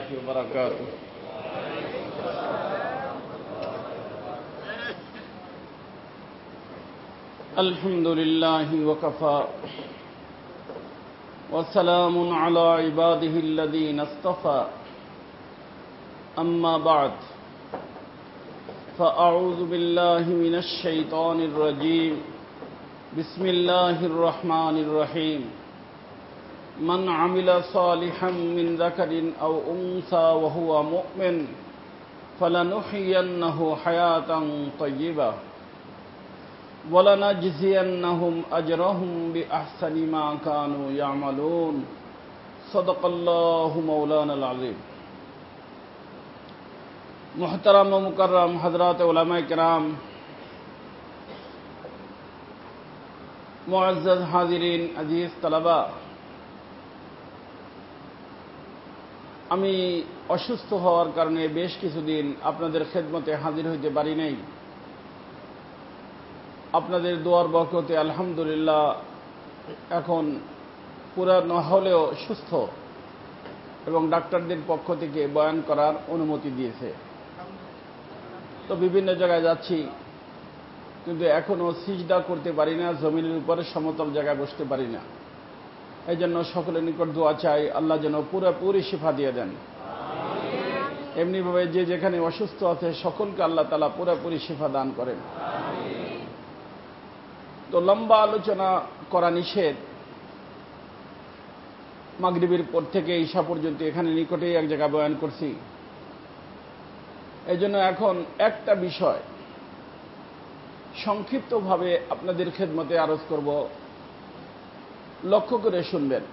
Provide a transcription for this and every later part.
وبركاته. الحمد لله وكفى وسلام على عباده الذين اصطفى أما بعد فأعوذ بالله من الشيطان الرجيم بسم الله الرحمن الرحيم من عمل صالحا من ذكر أو أنثى وهو مؤمن فلنحيينه حياة طيبة وَلَنَجْزِيَنَّهُمْ أَجْرَهُمْ بِأَحْسَنِ مَا كَانُوا يَعْمَلُونَ صدق الله مولانا العظيم. محترم و مکرم حضرات علماء کرام، معزز حاضرین، عزیز طلبا، আমি অসুস্থ হওয়ার কারণে বেশ কিছুদিন আপনাদের খেদমতে হাজির হইতে পারি নাই। আপনাদের দোয়ার বরকতে আলহামদুলিল্লাহ এখন পুরা না হলেও সুস্থ এবং ডাক্তারদের পক্ষ থেকে বয়ান করার অনুমতি দিয়েছে। তো বিভিন্ন জায়গায় যাচ্ছি, কিন্তু এখনও সিজদা করতে পারি না, জমিনের উপরে সমতল জায়গায় বসতে পারি না। এই জন্য সকলের নিকট দোয়া চাই, আল্লাহ যেন পুরোপুরি শিফা দিয়ে দেন। এমনিভাবে যে যেখানে অসুস্থ আছে সকলকে আল্লাহ তাআলা পুরোপুরি শিফা দান করেন। তো লম্বা আলোচনা করা নিষেধ। মাগরিবের পর থেকে ঈশা পর্যন্ত এখানে নিকটেই এক জায়গায় বয়ান করছি। এই জন্য এখন একটা বিষয় সংক্ষিপ্তভাবে আপনাদের খেদমতে আরজ করব, লক্ষ্য করে শুনবেন।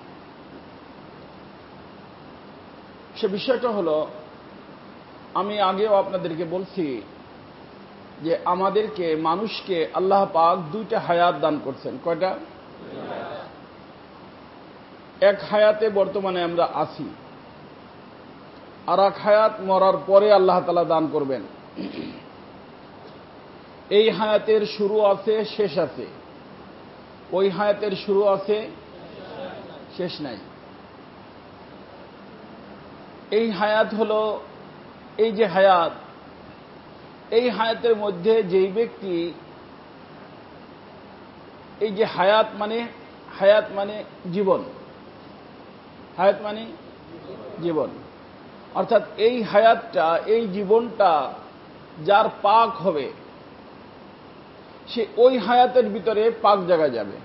সে বিষয়টা হলো, আমি আগেও আপনাদেরকে বলছি যে আমাদেরকে, মানুষকে আল্লাহ পাক দুইটা হায়াত দান করছেন। কয়টা? এক হায়াতে বর্তমানে আমরা আছি, আর এক হায়াত মরার পরে আল্লাহ তাআলা দান করবেন। এই হায়াতের শুরু আছে, শেষ আছে। ওই হায়াতের শুরু আছে, শেষ নাই। এই হায়াত হলো, এই যে হায়াত, এই হায়াতের মধ্যে যেই ব্যক্তি, এই যে হায়াত মানে জীবন, হায়াত মানে জীবন, অর্থাৎ এই হায়াতটা, এই জীবনটা যার পাক হবে, সে ওই হায়াতের ভিতরে পাক জায়গা যাবে।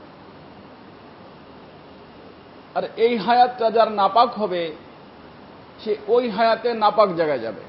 আর এই হায়াতটা যার নাপাক হবে, সে ওই হায়াতে নাপাক জায়গায় যাবে।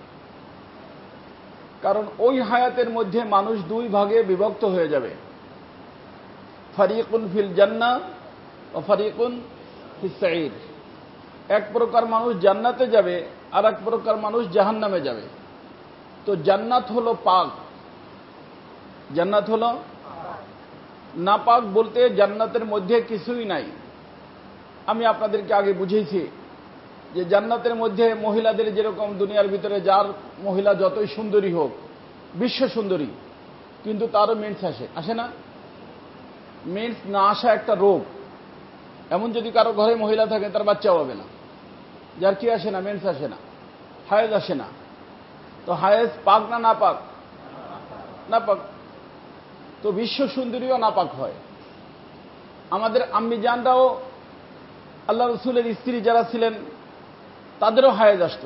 কারণ ওই হায়াতের মধ্যে মানুষ দুই ভাগে বিভক্ত হয়ে যাবে, ফারিকুন ফিল জান্নাহ ও ফারিকুন ফিস সাঈর। এক প্রকার মানুষ জান্নাতে যাবে, আর এক প্রকার মানুষ জাহান্নামে যাবে। তো জান্নাত হলো পাক, জান্নাত হলো নাপাক। বলতে জান্নাতের মধ্যে কিছুই নাই। আমি আপনাদেরকে আগে বুঝিয়েছি যে জান্নাতের মধ্যে মহিলাদের যেরকম দুনিয়ার ভিতরে যার মহিলা যতই সুন্দরী হোক, বিশ্ব সুন্দরী, কিন্তু তারও মেন্স আসে না? মেন্স না আসা একটা রোগ। এমন যদি কারো ঘরে মহিলা থাকে, তার বাচ্চাও হবে না। যার কি আসে না? মেন্স আসে না, হায়েজ আসে না। তো হায়েজ পাক না নাপাক? নাপাক। তো বিশ্ব সুন্দরীও নাপাক হয়। আমাদের আম্মি জানরাও, আল্লাহ রসুলের স্ত্রী যারা ছিলেন, তাদেরও হায়েজ আসত।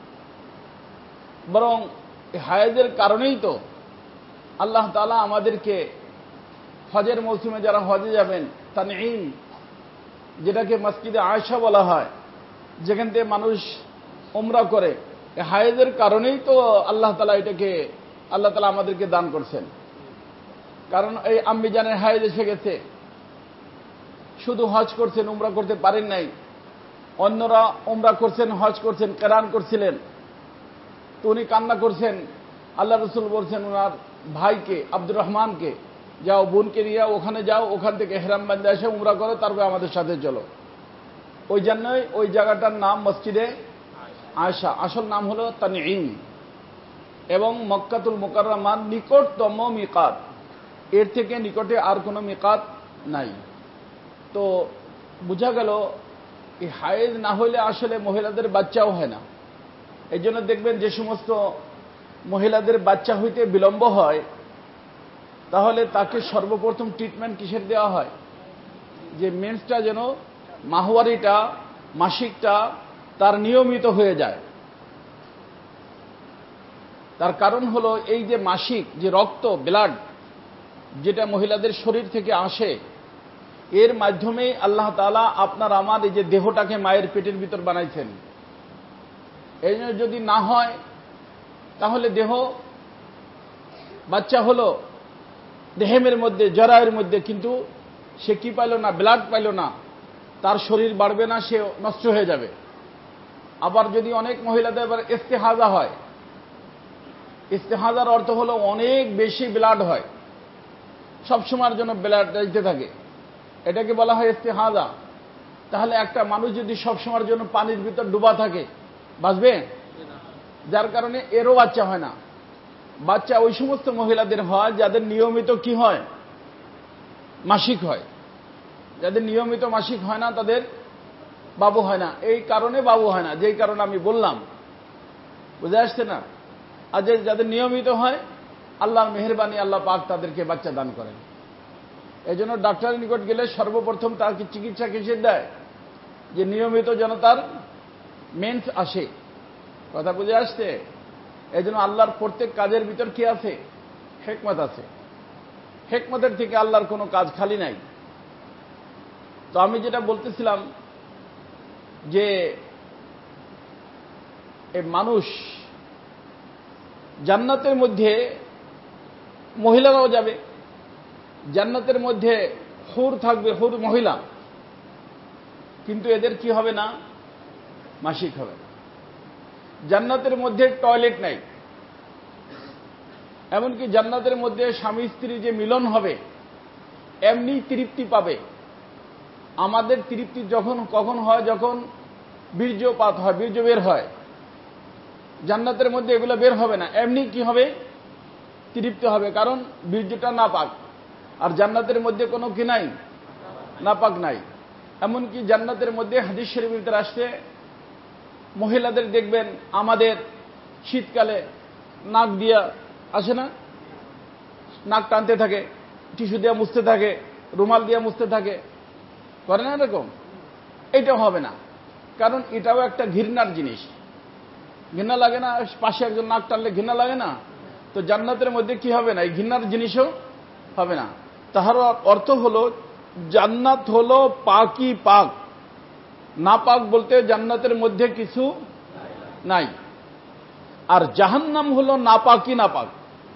বরং হায়েজের কারণেই তো আল্লাহ তাআলা আমাদেরকে হজের মৌসুমে যারা হজে যাবেন, তানঈম, যেটাকে মসজিদে আয়েশা বলা হয়, যেখান থেকে মানুষ উমরা করে, হায়েজের কারণেই তো আল্লাহ তাআলা আমাদেরকে দান করছেন। কারণ এই আম্মি জানের হায়েজ এসে গেছে, শুধু হজ করছেন, উমরা করতে পারেন নাই। অন্যরা উমরা করছেন, হজ করছেন, কেরান করছিলেন, তো উনি কান্না করছেন। আল্লাহ রসুল বলছেন ওনার ভাইকে, আব্দুর রহমানকে, যাও বোনকে নিয়ে ওখানে যাও, ওখান থেকে ইহরাম বাঁধে এসে উমরা করো, তারপরে আমাদের সাথে চলো। ওই জন্যই ওই জায়গাটার নাম মসজিদে আয়েশা, আসল নাম হলো তানঈম। এবং মক্কাতুল মুকাররমার নিকটতম মিকাত, এর থেকে নিকটে আর কোনো মিকাত নাই। তো বোঝা গেল এই হায়েজ না হলে আসলে মহিলাদের বাচ্চাও হয় না। এই জন্য দেখবেন যে সমস্ত মহিলাদের বাচ্চা হইতে বিলম্ব হয়, তাহলে তাকে সর্বপ্রথম ট্রিটমেন্ট কিসের দেওয়া হয়? যে মেন্সটা যেন, মাহওয়ারিটা, মাসিকটা তার নিয়মিত হয়ে যায়। তার কারণ হলো এই যে মাসিক, যে রক্ত, ব্লাড যেটা মহিলাদের শরীর থেকে আসে, এর মাধ্যমেই আল্লাহ তাআলা আপনার আমার এই যে দেহটাকে মায়ের পেটের ভিতর বানাইছেন। এই জন্য যদি না হয় তাহলে দেহ, বাচ্চা হলো দেহের মধ্যে, জরায়ের মধ্যে, কিন্তু সে কি পাইল না? ব্লাড পাইল না, তার শরীর বাড়বে না, সে নষ্ট হয়ে যাবে। আবার যদি অনেক মহিলাদের এবার ইস্তেহাজা হয়, ইস্তেহাজার অর্থ হলো অনেক বেশি ব্লাড হয়, সবসময়ের জন্য ব্লাড দিতে থাকে, এটাকে বলা হয় ইস্তেহাজা। তাহলে একটা মানুষ যদি সবসময়ের জন্য পানির ভিতর ডুবা থাকে, বাঁচবে? যার কারণে এরও বাচ্চা হয় না। বাচ্চা ওই সমস্ত মহিলাদের হয় যাদের নিয়মিত কি হয়? মাসিক হয়। যাদের নিয়মিত মাসিক হয় না তাদের বাবু হয় না। এই কারণে বাবু হয় না, যেই কারণে আমি বললাম, বুঝে আসছে না? আর যাদের নিয়মিত হয়, আল্লাহর মেহেরবানি, আল্লাহ পাক তাদেরকে বাচ্চা দান করেন। এই জন্য ডাক্তারের নিকট গেলে সর্বপ্রথম তার চিকিৎসা কিসের দেয়? যে নিয়মিত যেন তার মেন্স আসে। কথা বুঝে আসছে? এই জন্য আল্লাহর প্রত্যেক কাজের ভিতর কি আছে? হিকমত আছে। হিকমতের থেকে আল্লাহর কোনো কাজ খালি নাই। তো আমি যেটা বলতেছিলাম যে এই মানুষ জান্নাতের মধ্যে মহিলারাও যাবে, জান্নাতের মধ্যে হুর থাকবে, হুর মহিলা, কিন্তু এদের কি হবে না? মাসিক হবে না। জান্নাতের মধ্যে টয়লেট নাই, এমনকি জান্নাতের মধ্যে স্বামী স্ত্রী যে মিলন হবে এমনি তৃপ্তি পাবে। আমাদের তৃপ্তি কখন হয়? যখন বীর্যপাত হয়, বীর্য বের হয়। জান্নাতের মধ্যে এগুলো বের হবে না, এমনি কি হবে? তৃপ্তি হবে, কারণ বীর্যটা নাপাক। আর জান্নাতের মধ্যে কোনো কি নাই? নাপাক নাই। এমনকি জান্নাতের মধ্যে হাদিস শরীফের ভিতরে আসছে, মহিলাদের দেখবেন আমাদের শীতকালে নাক দিয়া আসে না, নাক টানতে থাকে, টিস্যু দিয়ে মুছতে থাকে, রুমাল দিয়ে মুছতে থাকে, করে না এরকম? এটাও হবে না, কারণ এটাও একটা ঘৃণার জিনিস। ঘৃণা লাগে না? পাশে একজন নাক টানলে ঘৃণা লাগে না? তো জান্নাতের মধ্যে কি হবে না? এই ঘৃণার জিনিসও হবে না। তাহার অর্থ হলো জান্নাত হলো পাকি পাক। না পাক বলতে জান্নাতের মধ্যে কিছু নাই। আর জাহান্নাম হলো নাপাকি নাপাক।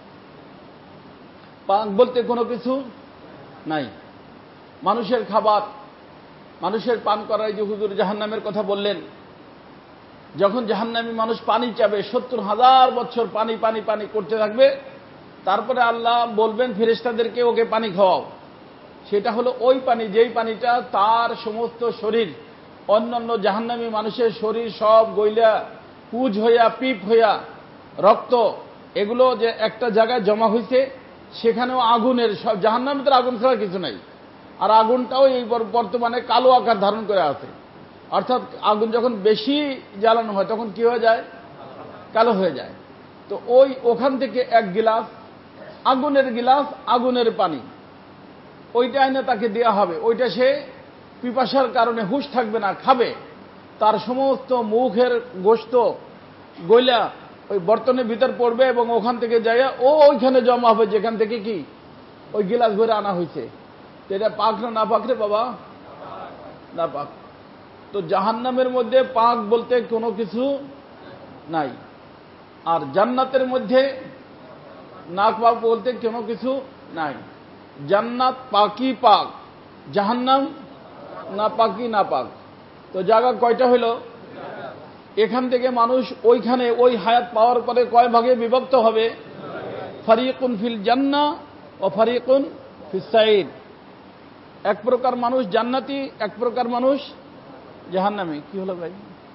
পাক বলতে কোনো কিছু নাই। মানুষের খাবার, মানুষের পান করার যে হুজুর জাহান্নামের কথা বললেন, যখন জাহান্নামী মানুষ পানি চাবে, ৭০,০০০ বছর পানি পানি পানি করতে থাকবে, তারপরে আল্লাহ বলবেন ফেরেশতাদেরকে ওকে পানি খাওয়াও। সেটা হলো ওই পানি, যেই পানিটা তার সমস্ত শরীর, অন্যান্য জাহান্নামী মানুষের শরীর সব গইলা পুজ হইয়া, পিপ হইয়া, রক্ত, এগুলো যে একটা জায়গায় জমা হয়েছে, সেখানেও আগুনের, সব জাহান্নামে তো আগুন ছাড়া কিছু নাই। আর আগুনটাও এই বর্তমানে কালো আকার ধারণ করে আছে। অর্থাৎ আগুন যখন বেশি জ্বালানো হয় তখন কি হয়ে যায়? কালো হয়ে যায়। তো ওখান থেকে এক গিলাস, আগুনের গিলাস, আগুনের পানি, ওইটা আইনে তাকে দেওয়া হবে। ওইটা সে পিপাসার কারণে হুঁশ থাকবে না, খাবে। তার সমস্ত মুখের গোশত গইলা ওই বর্তনের ভিতর পড়বে এবং ওখান থেকে যাইয়া ওইখানে জমা হবে, যেখান থেকে কি ওই গিলাস ভরে আনা হয়েছে। এটা পাক না না পাক রে বাবা? না পাক। তো জাহান্নামের মধ্যে পাক বলতে কোনো কিছু নাই, আর জান্নাতের মধ্যে নাক পাক বলতে কোনো কিছু নাই। জান্নাত পাকি পাক, জাহান্নাম না পাকি না পাক। তো জায়গা কয়টা হইল? এখান থেকে মানুষ ওইখানে ওই হায়াত পাওয়ার পরে কয় ভাগে বিভক্ত হবে? ফারিকুন ফিল জান্নাহ ও ফারিকুন ফিস সাঈর। এক প্রকার মানুষ জান্নাতি, এক প্রকার মানুষ জাহান্নামী। কি হলো ভাই?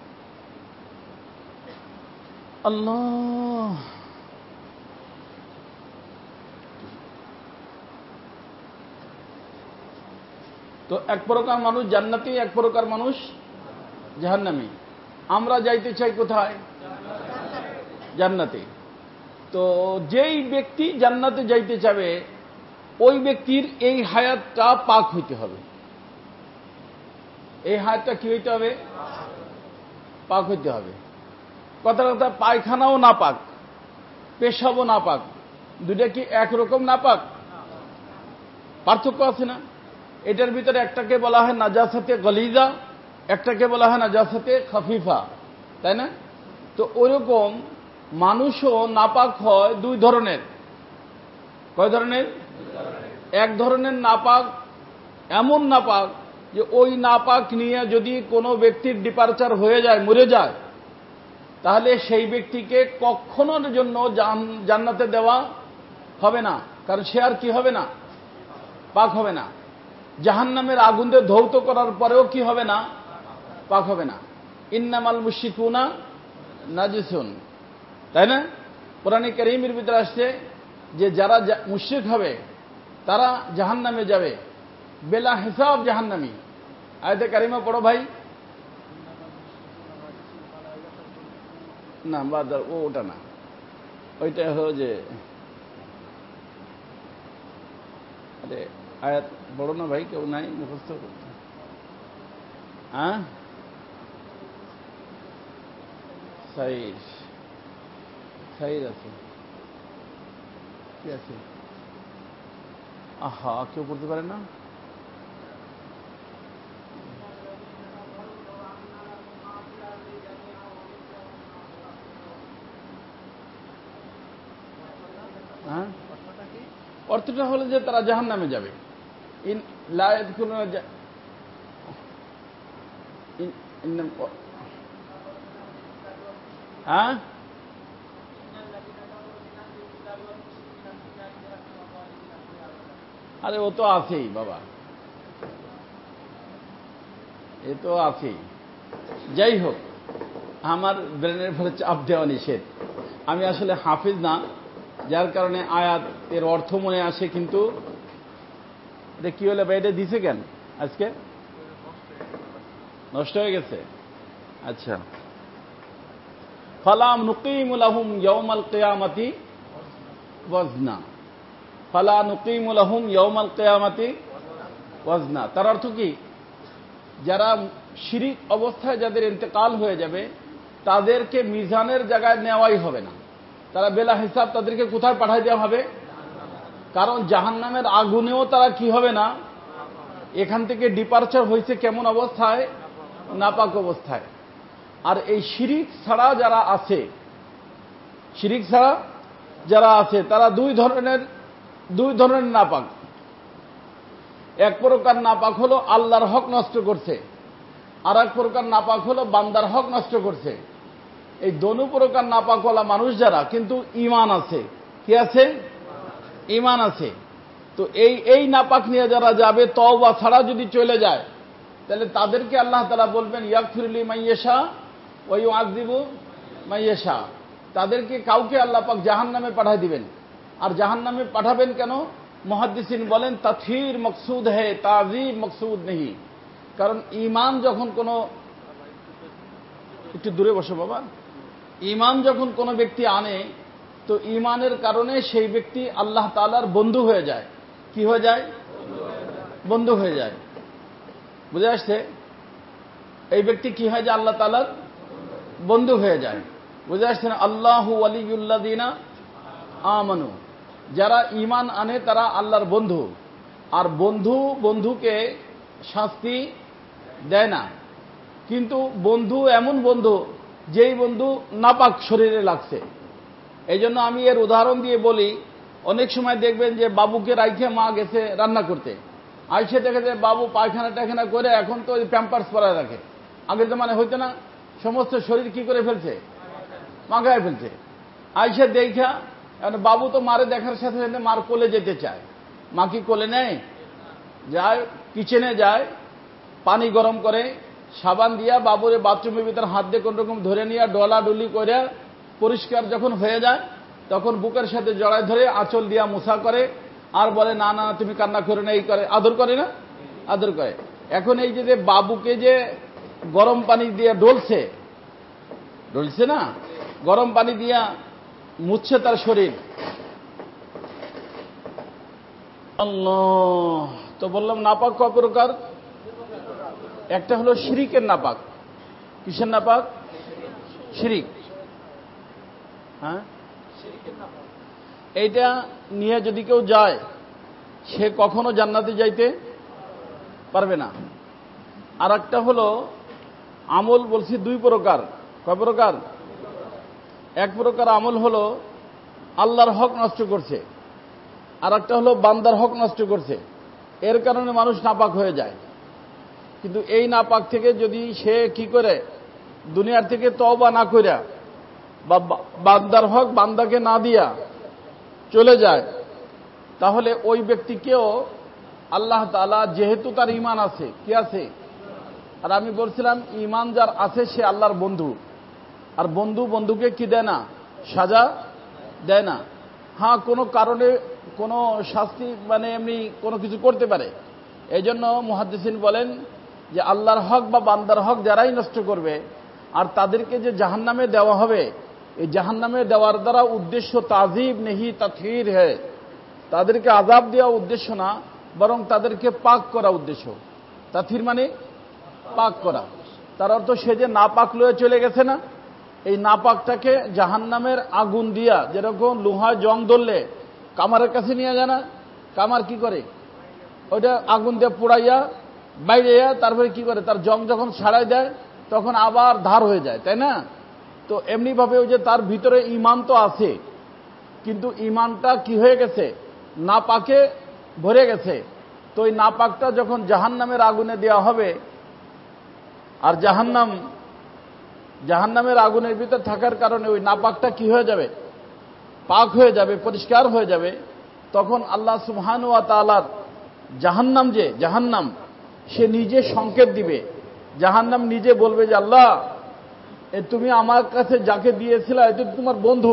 আল্লাহ, তো এক প্রকার মানুষ জান্নাতি, এক প্রকার মানুষ জাহান্নামী। আমরা যাইতে চাই কোথায়? জান্নাতে। তো যেই ব্যক্তি জান্নাতে যাইতে চাবে ওই ব্যক্তির এই হায়াতটা পাক হইতে হবে। এই হায়াতটা কি হইতে হবে? পাক হইতে হবে। কথা কথা পায়খানাও না পাক, পেশাবও না পাক, দুটা কি একরকম না পাক? পার্থক্য আছে না? এটার ভিতরে একটাকে বলা হয় নাজাসাতে গলিজা, একটাকে বলা হয় নাজাসাতে খাফিফা, তাই না? তো ওইরকম মানুষও নাপাক হয় দুই ধরনের। কয় ধরনের? এক ধরনের নাপাক এমন নাপাক যে ওই নাপাক নিয়ে যদি কোনো ব্যক্তির ডিপারচার হয়ে যায়, মরে যায়, তাহলে সেই ব্যক্তিকে কখনোর জন্য জান্নাতে দেওয়া হবে না, কারণ সে আর কি হবে না? পাক হবে না। জাহান্নামের আগুন দিয়ে ধৌত করার পরেও কি হবে না? পাক হবে না। ইন্নামাল মুশরিকুনা নাজিসুন, তাই না? কোরআনে কারীমের ভিতরে আসছে যে যারা মুশরিক হবে তারা জাহান্নামে যাবে, বেলা হিসাব জাহান্নামী। আয়াতে কারিমা পড়ো ভাই। না বাদার ওটা না, ওইটা হলো যে আরে আয়াত বড় না ভাই, কেউ নাই মুখস্থ করতে? হ্যাঁ, সাইর সাইর আছে, কি আছে? আহা, কেউ পড়তে পারে না? হ্যাঁ, অর্থটা হলো যে তারা জাহান্নামে যাবে। হ্যাঁ, আরে ও তো আছেই বাবা, এ তো আছেই। যাই হোক, আমার ব্রেনের ফলে চাপ দেওয়া নিষেধ। আমি আসলে হাফিজ না, যার কারণে আয়াত এর অর্থ মনে আসে, কিন্তু এটা কি হলে ভাই, এটা দিছে কেন আজকে? নষ্ট হয়ে গেছে। আচ্ছা, ফালা নুকিমু লাহুম ইয়াউমাল কিয়ামাতি ওয়াজনা, ফালা নুকিমু লাহুম ইয়াউমাল কিয়ামাতি ওয়াজনা। তার অর্থ কি? যারা শিরিক অবস্থায় যাদের ইন্তেকাল হয়ে যাবে তাদেরকে মিজানের জায়গায় নেওয়াই হবে না, তারা বেলা হিসাব তাদেরকে কোথায় পাঠাই দেওয়া হবে? কারণ জাহান্নামের আগুনেও তারা কি হবে না? এখান থেকে ডিপারচার হয়েছে কেমন অবস্থায়? নাপাক অবস্থায়। আর এই শিরিক ছাড়া যারা আছে, শিরিক ছাড়া যারা আছে তারা দুই ধরনের নাপাক। এক প্রকার নাপাক হলো আল্লাহর হক নষ্ট করছে, আর এক প্রকার নাপাক হলো বান্দার হক নষ্ট করছে। এই দোনো প্রকার নাপাকওয়ালা মানুষ যারা, কিন্তু ঈমান আছে। কি আছে? ঈমান আছে। তো এই নাপাক নিয়ে যারা যাবে, তওবা ছাড়া যদি চলে যায়, তাহলে তাদেরকে আল্লাহ তাআলা বলবেন ইয়াগফিরু লিমান ইয়াশা ওয়া ইউআযযিবু মান ইয়াশা। তাদেরকে কাউকে আল্লাহ পাক জাহান্নামে পাঠিয়ে দিবেন। আর জাহান্নামে পাঠাবেন কেন? মুহাদ্দিসিন বলেন তাথীর মকসুদ है, তাযীব মকসুদ नहीं। কারণ ঈমান যখন কোন, একটু দূরে বসো বাবা, ঈমান যখন কোন ব্যক্তি আনে, তো ঈমানের কারণে সেই ব্যক্তি আল্লাহ তাআলার বন্ধু হয়ে যায়। কি হয়ে যায়? বন্ধু হয়ে যায়। বুঝে আসছে? এই ব্যক্তি কি হয়? যে আল্লাহ তাআলার বন্ধু হয়ে যায়। বুঝে আসছে না? আল্লাহু ওয়ালিয়ুল্লাযিনা আমানু, যারা ঈমান আনে তারা আল্লাহর বন্ধু। আর বন্ধুকে শাস্তি দেয় না, কিন্তু বন্ধু এমন বন্ধু যেই বন্ধু নাপাক শরীরে লাগছে। এই জন্য আমি এর উদাহরণ দিয়ে বলি, অনেক সময় দেখবেন যে বাবুকে রাইখে মা গেছে রান্না করতে, আইসে দেখে যে বাবু পায়খানা টায়খানা করে এখন তো প্যাম্পার্স পরায় রাখে। আগের জমানে হইতো না, সমস্ত শরীর কি করে ফেলছে? মাগায় ফেলছে। আইসে দেখা, বাবু তো মারে দেখার সাথে সাথে মার কোলে যেতে চায়। মা কি কোলে নেয়? যায় কিচেনে যায়, পানি গরম করে সাবান দিয়া বাবুরে বাথরুমের ভিতর হাত দিয়ে কোন রকম ধরে নিয়ে ডলাডলি করে পরিষ্কার যখন হয়ে যায়, তখন বুকের সাথে জড়ায় ধরে আঁচল দিয়া মুছা করে, আর বলে না না তুমি কান্না করে না, এই করে, আদর করে না? আদর করে। এখন এই যে বাবুকে যে গরম পানি দিয়ে ডলছে না, গরম পানি দিয়া মুছছে তার শরীর। আল্লাহ, তো বললাম নাপাক কয় প্রকার? একটা হলো শিরিকের নাপাক। কিসের নাপাক? শিরিক। হ্যাঁ, এইটা নিয়ে যদি কেউ যায় সে কখনো জান্নাতে যাইতে পারবে না। আর একটা হলো আমল, বলছি দুই প্রকার। কয় প্রকার? এক প্রকার আমল হলো আল্লাহর হক নষ্ট করছে, আর একটা হলো বান্দার হক নষ্ট করছে, এর কারণে মানুষ নাপাক হয়ে যায়। কিন্তু এই নাপাক থেকে যদি সে কি করে দুনিয়ার থেকে তওবা না কইরা বা বান্দার হক বান্দাকে না দিয়া চলে যায়, তাহলে ওই ব্যক্তিকেও আল্লাহ তাআলা, যেহেতু তার ঈমান আছে, কি আছে? আর আমি বলছিলাম ঈমান যার আছে সে আল্লাহর বন্ধু, আর বন্ধু বন্ধুকে কি দেয় না? সাজা দেয় না। হ্যাঁ, কোনো কারণে কোনো শাস্তি মানে এমনি কোনো কিছু করতে পারে। এই জন্য মুহাদ্দিসিন বলেন যে আল্লাহর হক বা বান্দার হক যারাই নষ্ট করবে আর তাদেরকে যে জাহান্নামে দেওয়া হবে, এই জাহান্নামে দেওয়ার দ্বারা উদ্দেশ্য তাজিব নেহি তাতহির হ্যায়, তাদেরকে আযাব দেওয়া উদ্দেশ্য না, বরং তাদেরকে পাক করা উদ্দেশ্য। তাতহির মানে পাক করা। তার অর্থ সে যে নাপাক লয়ে চলে গেছে না, এই নাপাকটাকে জাহান্নামের আগুন দিয়া, যেরকম লোহায় জং ধরলে কামারের কাছে নিয়ে যায় না, কামার কি করে? ওইটা আগুন দিয়ে পোড়াইয়া বাইরে তারপরে কি করে, তার জং যখন ছাড়াই দেয় তখন আবার ধার হয়ে যায়, তাই না? তো এমনি ভাবে ওই যে তার ভিতরে ঈমান তো আছে, কিন্তু ঈমানটা কি হয়ে গেছে? নাপাকে ভরে গেছে। তো ওই নাপাকটা যখন জাহান্নামের আগুনে দেওয়া হবে, আর জাহান্নামের আগুনের ভিতর থাকার কারণে ওই নাপাকটা কি হয়ে যাবে? পাক হয়ে যাবে, পরিষ্কার হয়ে যাবে। তখন আল্লাহ সুবহানাহু ওয়া তাআলার জাহান্নাম সে নিজে সংকেত দিবে। জাহান্নাম নিজে বলবে যে আল্লাহ, তুমি আমার কাছে যাকে দিয়েছিলে এ তো তোমার বন্ধু,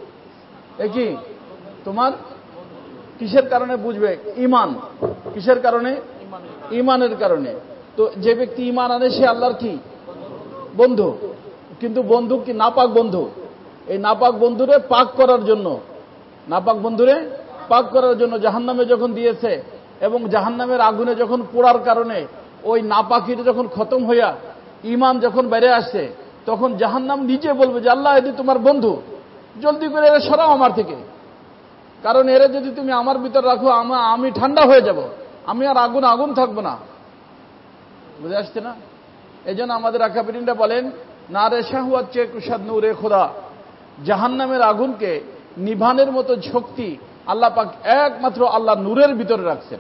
এ কি তোমার? কিসের কারণে বুঝবে? ঈমান। কিসের কারণে? ঈমানের কারণে। তো যে ব্যক্তি ঈমান আনে সে আল্লাহর কি? বন্ধু। কিন্তু বন্ধু কি? নাপাক বন্ধু। এই নাপাক বন্ধুরে পাক করার জন্য জাহান্নামে যখন দিয়েছে, এবং জাহান্নামের আগুনে যখন পোড়ার কারণে ওই নাপাকির যখন খতম হইয়া ঈমান যখন বেড়ে আসে, তখন জাহান্নাম নিজে বলবে যে আল্লাহ, এটি তোমার বন্ধু, জলদি করে এরা সরাও আমার থেকে, কারণ এরা যদি তুমি আমার ভিতর রাখো আমি ঠান্ডা হয়ে যাব, আমি আর আগুন থাকবো না। বুঝে আসছে না? এই জন্য আমাদের আকাবিরিনরা বলেন, নারে শাহওয়াত চে কুশাদ নূরে খোদা, জাহান্নামের আগুনকে নিভানের মতো শক্তি আল্লাহ পাক একমাত্র আল্লাহ নূরের ভিতরে রাখছেন।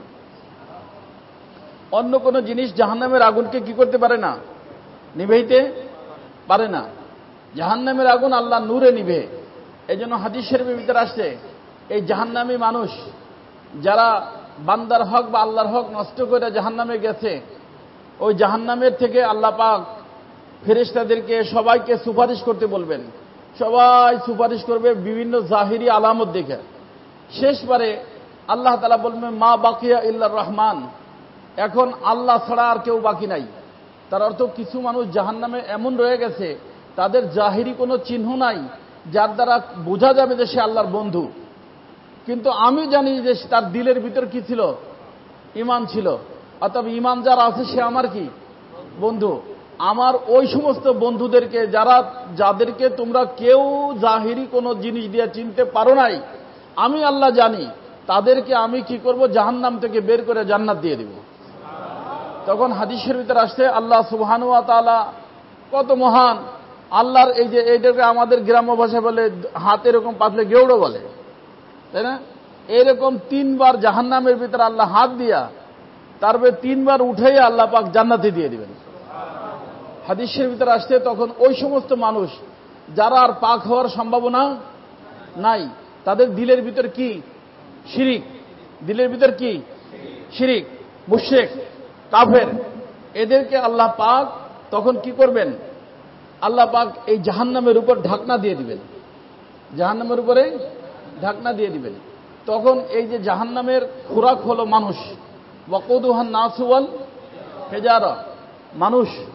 অন্য কোন জিনিস জাহান্নামের আগুনকে কি করতে পারে না? নিভাইতে পারে না। জাহান্নামের আগুন আল্লাহ নূরে নিভে। এই জন্য হাদিস শরীফের ভিতরে আসছে, এই জাহান্নামী মানুষ যারা বান্দার হক বা আল্লাহর হক নষ্ট করে জাহান্নামে গেছে, ওই জাহান্নামের থেকে আল্লাহ পাক ফেরেশতাদেরকে সবাইকে সুপারিশ করতে বলবেন। সবাই সুপারিশ করবে বিভিন্ন জাহিরি আলামত দেখে। শেষবারে আল্লাহ তাআলা বলবেন, মা বাকিয়া ইল্লার রহমান, এখন আল্লাহ ছাড়া আর কেউ বাকি নাই। তার অর্থ কিছু মানুষ জাহান্নামে এমন রয়ে গেছে, তাদের জাহিরি কোনো চিহ্ন নাই যার দ্বারা বোঝা যাবে যে সে আল্লাহর বন্ধু, কিন্তু আমি জানি যে তার দিলের ভিতর কি ছিল? ঈমান ছিল। অর্থাৎ ঈমান যার আছে সে আমার কি? বন্ধু। আমার ওই সমস্ত বন্ধুদেরকে যাদেরকে তোমরা কেউ জাহিরি কোনো জিনিস দিয়ে চিনতে পারো নাই, আমি আল্লাহ জানি, তাদেরকে আমি কি করব? জাহান্নাম থেকে বের করে জান্নাত দিয়ে দিব। তখন হাদিসের ভিতরে আসছে, আল্লাহ সুবহানাহু ওয়া তাআলা কত মহান। আল্লাহর এই যে এইটাকে আমাদের গ্রাম্য ভাষায় বলে হাত এরকম পাতলে গেউড়ো বলে, তাই না? এরকম 3 বার জাহান্নামের ভিতরে আল্লাহ হাত দিয়া তারপরে 3 বার উঠেই আল্লাহ পাক জান্নাতে দিয়ে দিবেন। হাদিসের ভিতরে আসছে, তখন ওই সমস্ত মানুষ যারা আর পাক হওয়ার সম্ভাবনা নাই, তাদের দিলের ভিতর কি? শিরিক। দিলের ভিতর কি? শিরিক, মুশরিক, কাফের। এদেরকে আল্লাহ পাক তখন কি করবেন? আল্লাহ পাক এই জাহান্নামের উপর ঢাকনা দিয়ে দিবেন। জাহান্নামের উপরে ঢাকনা দিয়ে দিবেন। তখন এই যে জাহান্নামের খোরাক হলো মানুষ, ওয়াকুদুহান নাসু ওয়াল হিজারা, মানুষ।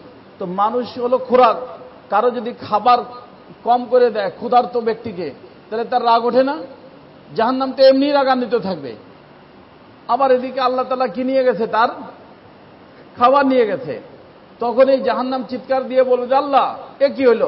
তো মানুষ হলো খোরাক, কারো যদি খাবার কম করে দেয় ক্ষুধার্ত ব্যক্তিকে, তাহলে তার রাগ ওঠে না? জাহান্নাম তো এমনি রাগান্বিত থাকবে। আবার এদিকে আল্লাহ তাআলা কি নিয়ে গেছে? তার খাবার নিয়ে গেছে। তখন এই জাহান্নাম চিৎকার দিয়ে বলবে যে আল্লাহ এ কি হইল,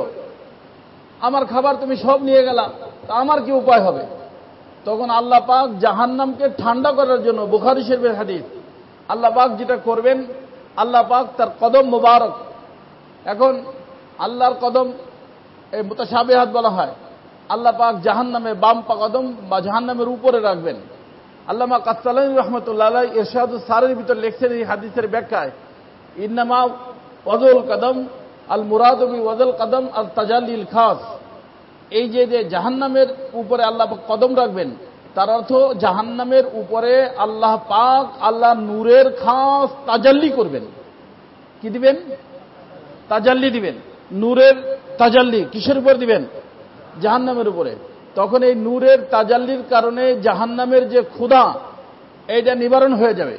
আমার খাবার তুমি সব নিয়ে গেলা, তা আমার কি উপায় হবে? তখন আল্লাহ পাক জাহান্নামকে ঠান্ডা করার জন্য, বুখারী শরীফের হাদিস, আল্লাহ পাক যেটা করবেন, আল্লাহ পাক তার কদম মোবারক, এখন আল্লাহর কদম এই মুতাশাবিহাত বলা হয়, আল্লাহ পাক জাহান্নামে বাম পা কদম বা জাহান্নামের উপরে রাখবেন। আল্লামা কাসসালানী রাহমাতুল্লাহ আলাইহি ইরশাদুস সারের ভিতর লিখছেন এই হাদিসের ব্যাখ্যায়, ইন্নামা ওয়াজুল কদম আল মুরাদু বি ওয়াজুল কদম আল তাজাল্লিল খাস, এই যে জাহান্নামের উপরে আল্লাহ পাক কদম রাখবেন, তার অর্থ জাহান্নামের উপরে আল্লাহ পাক আল্লাহ নূরের খাস তাজাল্লি করবেন। কি দিবেন? তাজাল্লি দিবেন। নূরের তাজাল্লি কিসের উপর দিবেন? জাহান্নামের উপরে। তখন এই নূরের তাজাল্লির কারণে জাহান্নামের যে ক্ষুধা, এইটা নিবারণ হয়ে যাবে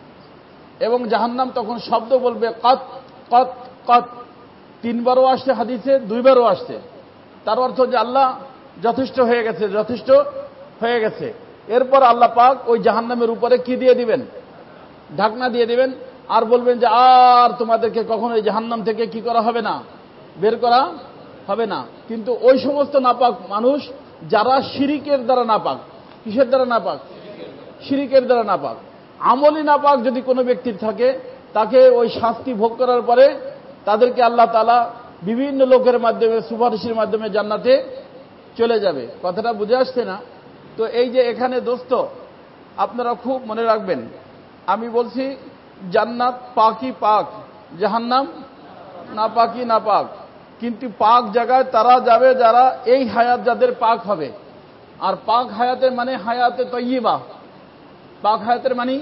এবং জাহান্নাম তখন শব্দ বলবে কত কত কত। 3 বারও আসছে হাদিসে, 2 বারও আসছে। তার অর্থ যে আল্লাহ যথেষ্ট হয়ে গেছে, যথেষ্ট হয়ে গেছে। এরপর আল্লাহ পাক ওই জাহান্নামের উপরে কি দিয়ে দিবেন? ঢাকনা দিয়ে দিবেন, আর বলবেন যে আর তোমাদেরকে কখনো এই জাহান্নাম থেকে কি করা হবে না, বের করা হবে না। কিন্তু ওই সমস্ত নাপাক মানুষ যারা শিরিকের দ্বারা নাপাক, কিসের দ্বারা নাপাক? শিরিকের দ্বারা নাপাক। আমলি নাপাক যদি কোনো ব্যক্তির থাকে, তাকে ওই শাস্তি ভোগ করার পরে তাদেরকে আল্লাহ তাআলা বিভিন্ন লোকের মাধ্যমে, সুপারিশের মাধ্যমে জান্নাতে চলে যাবে। কথাটা বুঝে আসছে না? তো এই যে এখানে দোস্ত, আপনারা খুব মনে রাখবেন, আমি বলছি জান্নাত পাকি পাক, জাহান্নাম নাপাকি নাপাক। কিন্তু পাক জায়গায় তারা যাবে যারা এই হায়াত যাদের পাক হবে। আর পাক হায়াতের মানে হায়াতে তয়্যিবা, পাক হায়াতের মানে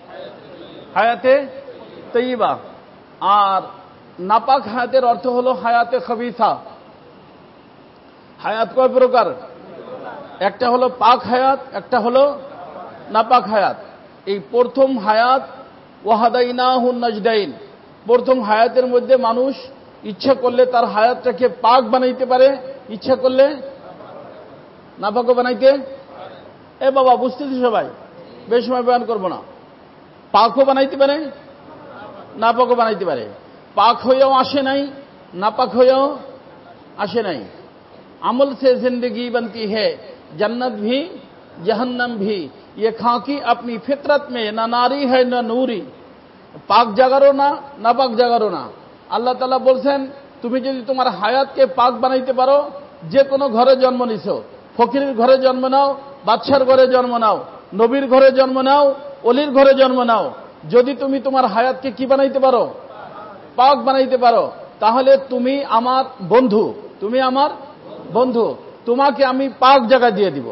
হায়াতে তয়্যিবা। আর নাপাক হায়াতের অর্থ হলো হায়াতে খবিসা। হায়াত কয় প্রকার? একটা হলো পাক হায়াত, একটা হলো নাপাক হায়াত। এই প্রথম হায়াত ওয়াহাদাইনাহুন নাজদাইন, প্রথম হায়াতের মধ্যে মানুষ ইচ্ছা করলে তার হায়াতটাকে পাক বানাইতে পারে, ইচ্ছা করলে নাপাকও বানাইতে। এ বাবা বুঝতেছি সবাই, বেশ সময় বয়ান করবো না। পাকও বানাইতে পারে, নাপাকও বানাইতে পারে। পাক হয়েও আসে নাই, নাপাক হয়েও আসে নাই। আমল সে জিंदगी बनती है, जन्नत भी जहन्नम भी, ये खाकी अपनी फितरत में, ना नारी है ना नूरी। পাক জাগারও না, নাপাক জাগারও না। আল্লাহ তাআলা বলছেন, তুমি যদি তোমার হায়াতকে পাক বানাইতে পারো, যে কোনো ঘরে জন্ম নিছো, ফকিরের ঘরে জন্ম নাও, বাদশার ঘরে জন্ম নাও, নবীর ঘরে জন্ম নাও, অলির ঘরে জন্ম নাও, যদি তুমি তোমার হায়াতকে কি বানাইতে পারো? পাক বানাইতে পারো, তাহলে তুমি আমার বন্ধু, তুমি আমার বন্ধু, তোমাকে আমি পাক জায়গা দিয়ে দিব।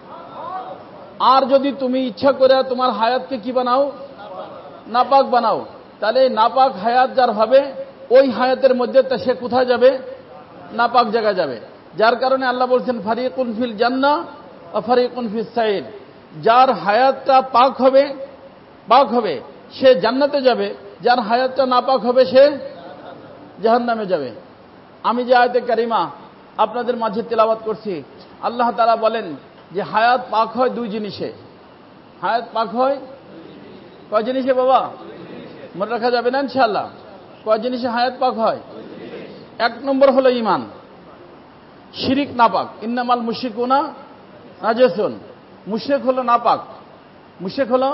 আর যদি তুমি ইচ্ছা করে তোমার হায়াতকে কি বানাও? নাপাক বানাও, তাহলে নাপাক হায়াত যার হবে, ওই হায়াতের মধ্যে সে কোথায় যাবে? নাপাক জায়গা যাবে। যার কারণে আল্লাহ বলছেন ফারিকুন ফিল জান্নাহ ওয়া ফারিকুন ফিস সাইর, যার হায়াতটা পাক হবে, পাক হবে সে জান্নাতে যাবে, যার হায়াতটা নাপাক হবে সে জাহান্নামে যাবে। আমি যে আয়াতে কারিমা আপনাদের মাঝে তেলাওয়াত করছি, আল্লাহ তাআলা বলেন যে হায়াত পাক হয় 2 জিনিসে। হায়াত পাক হয় কয় জিনিসে বাবা? মনে রাখা যাবে না ইনশাআল্লাহ? কয় জিনিসে হায়াত পাক হয়? 1 নম্বর হলো ঈমান, শিরিক নাপাক। ইন্নামাল মুশরিকুনা নাজাসুন, মুশরিক হলো নাপাক। মুশরিক হলো,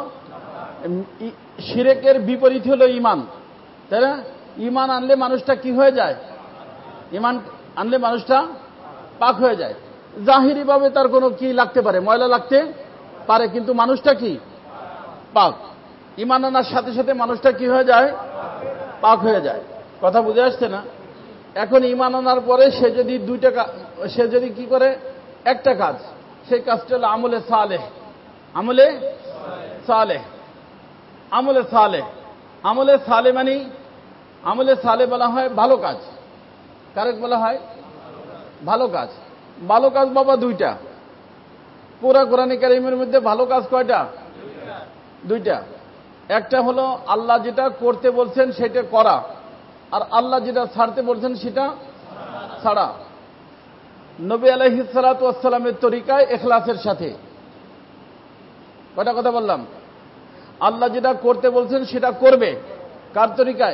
শিরকের বিপরীত হলো ঈমান, তাই না? ঈমান আনলে মানুষটা কি হয়ে যায়? ঈমান আনলে মানুষটা পাক হয়ে যায়। জাহিরি ভাবে তার কোনো কি লাগতে পারে, ময়লা লাগতে পারে, কিন্তু মানুষটা কি? পাক। ঈমান আনার সাথে সাথে মানুষটা কি হয়ে যায়? পাক হয়ে যায়। কথা বুঝে আসছে না? এখন ঈমান আনার পরে সে যদি সে যদি কি করে? একটা কাজ, সেই কাজটা হলো আমলে সালেহ। আমলে সালেহ, আমলে সালেহ। আমলে সালেহ মানে, আমলে সালেহ বলা হয় ভালো কাজ। কারেক বলা হয় ভালো কাজ। ভালো কাজ বাবা 2টা। পুরা কোরআন কারীমের মধ্যে ভালো কাজ কয়টা? 2টা। একটা হলো আল্লাহ যেটা করতে বলছেন সেটা করা, আর আল্লাহ যেটা ছাড়তে বলছেন সেটা ছাড়া। নবী আলাইহিস সালাতু ওয়াস সালামের তরিকায় ইখলাসের সাথে। কয়টা কথা বললাম? আল্লাহ যেটা করতে বলছেন সেটা করবে, কার তরিকায়?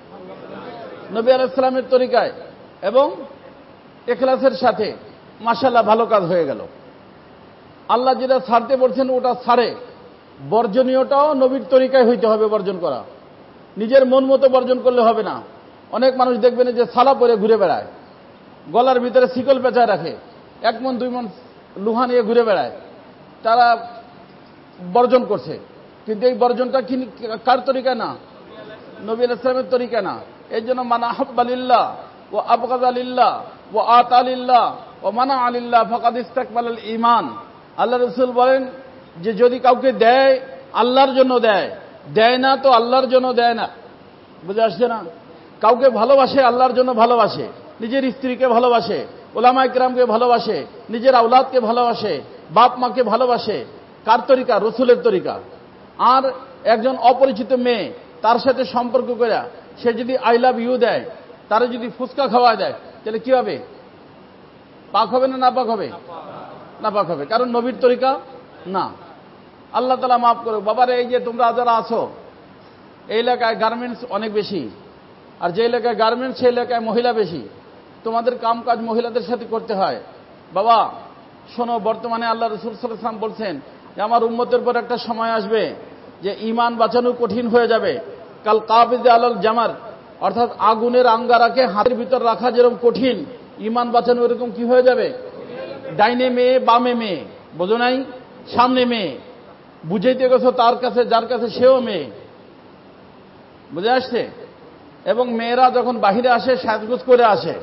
নবী আলাইহিস সালামের তরিকায় এবং ইখলাসের সাথে। মাশাআল্লাহ, ভালো কাজ হয়ে গেল। আল্লাহ যেটা ছাড়তে বলছেন ওটা ছাড়ে, বর্জনীয়টাও নবীর তরিকায় হইতে হবে বর্জন করা। নিজের মন মতো বর্জন করলে হবে না। অনেক মানুষ দেখবেন যে সালা পরে ঘুরে বেড়ায়, গলার ভিতরে শিকল পেঁচায় রাখে, 1 মণ 2 মণ লোহা নিয়ে ঘুরে বেড়ায়, তারা বর্জন করছে। কিন্তু এই বর্জনটা কি কার তরিকা? না, নবী আলাইহিস সালামের তরিকা না। এই জন্য মান আহাব্বা লিল্লাহ ওয়া আবগাযা লিল্লাহ ওয়া আতা লিল্লাহ ওয়া মানা লিল্লাহ ফাকাদ ইসতাকবালাল ঈমান। আল্লাহ রাসূল বলেন যে যদি কাউকে দেয় আল্লাহর জন্য দেয়, দেয় না তো আল্লাহর জন্য দেয় না। বুঝে আসছে না? কাউকে ভালোবাসে আল্লাহর জন্য ভালোবাসে, নিজের স্ত্রীকে ভালোবাসে, উলামায়ে কিরামকে ভালোবাসে, নিজের আওলাদকে ভালোবাসে, বাপ মাকে ভালোবাসে। কার তরিকা? রাসূলের তরিকা। আর একজন অপরিচিত মেয়ে, তার সাথে সম্পর্ক করে সে যদি আই লাভ ইউ দেয়, তারা যদি ফুচকা খাওয়া দেয়, তাহলে কি হবে? পাক হবে না নাপাক হবে? নাপাক হবে, কারণ নবীর তরিকা না। আল্লাহ তাআলা মাফ করুক। বাবারে, এই যে তোমরা যারা আছো, এই এলাকায় গার্মেন্টস অনেক বেশি, আর যে এলাকায় গার্মেন্টস সেই এলাকায় মহিলা বেশি। তোমাদের কাম কাজ মহিলাদের সাথে করতে হয়। বাবা শোনো, বর্তমানে আল্লাহ রাসূল সাল্লাল্লাহু আলাইহি ওয়াসাল্লাম বলছেন যে আমার উম্মতের পর একটা সময় আসবে যে ঈমান বাঁচানো কঠিন হয়ে যাবে। কাল কাবিজ আলাল জামার, অর্থাৎ আগুনের আঙ্গারাকে হাতের ভিতর রাখা যেরকম কঠিন, ঈমান বাঁচানো এরকম কি হয়ে যাবে? ডাইনে মেয়ে বামে মেয়ে, বোঝো নাই? সামনে মেয়ে, বুঝাইতে গেছো তার কাছে যার কাছে সেও মেয়ে। বুঝে আসছে? এবং মেয়েরা যখন বাহিরে আসে সাজগোজ করে আসে।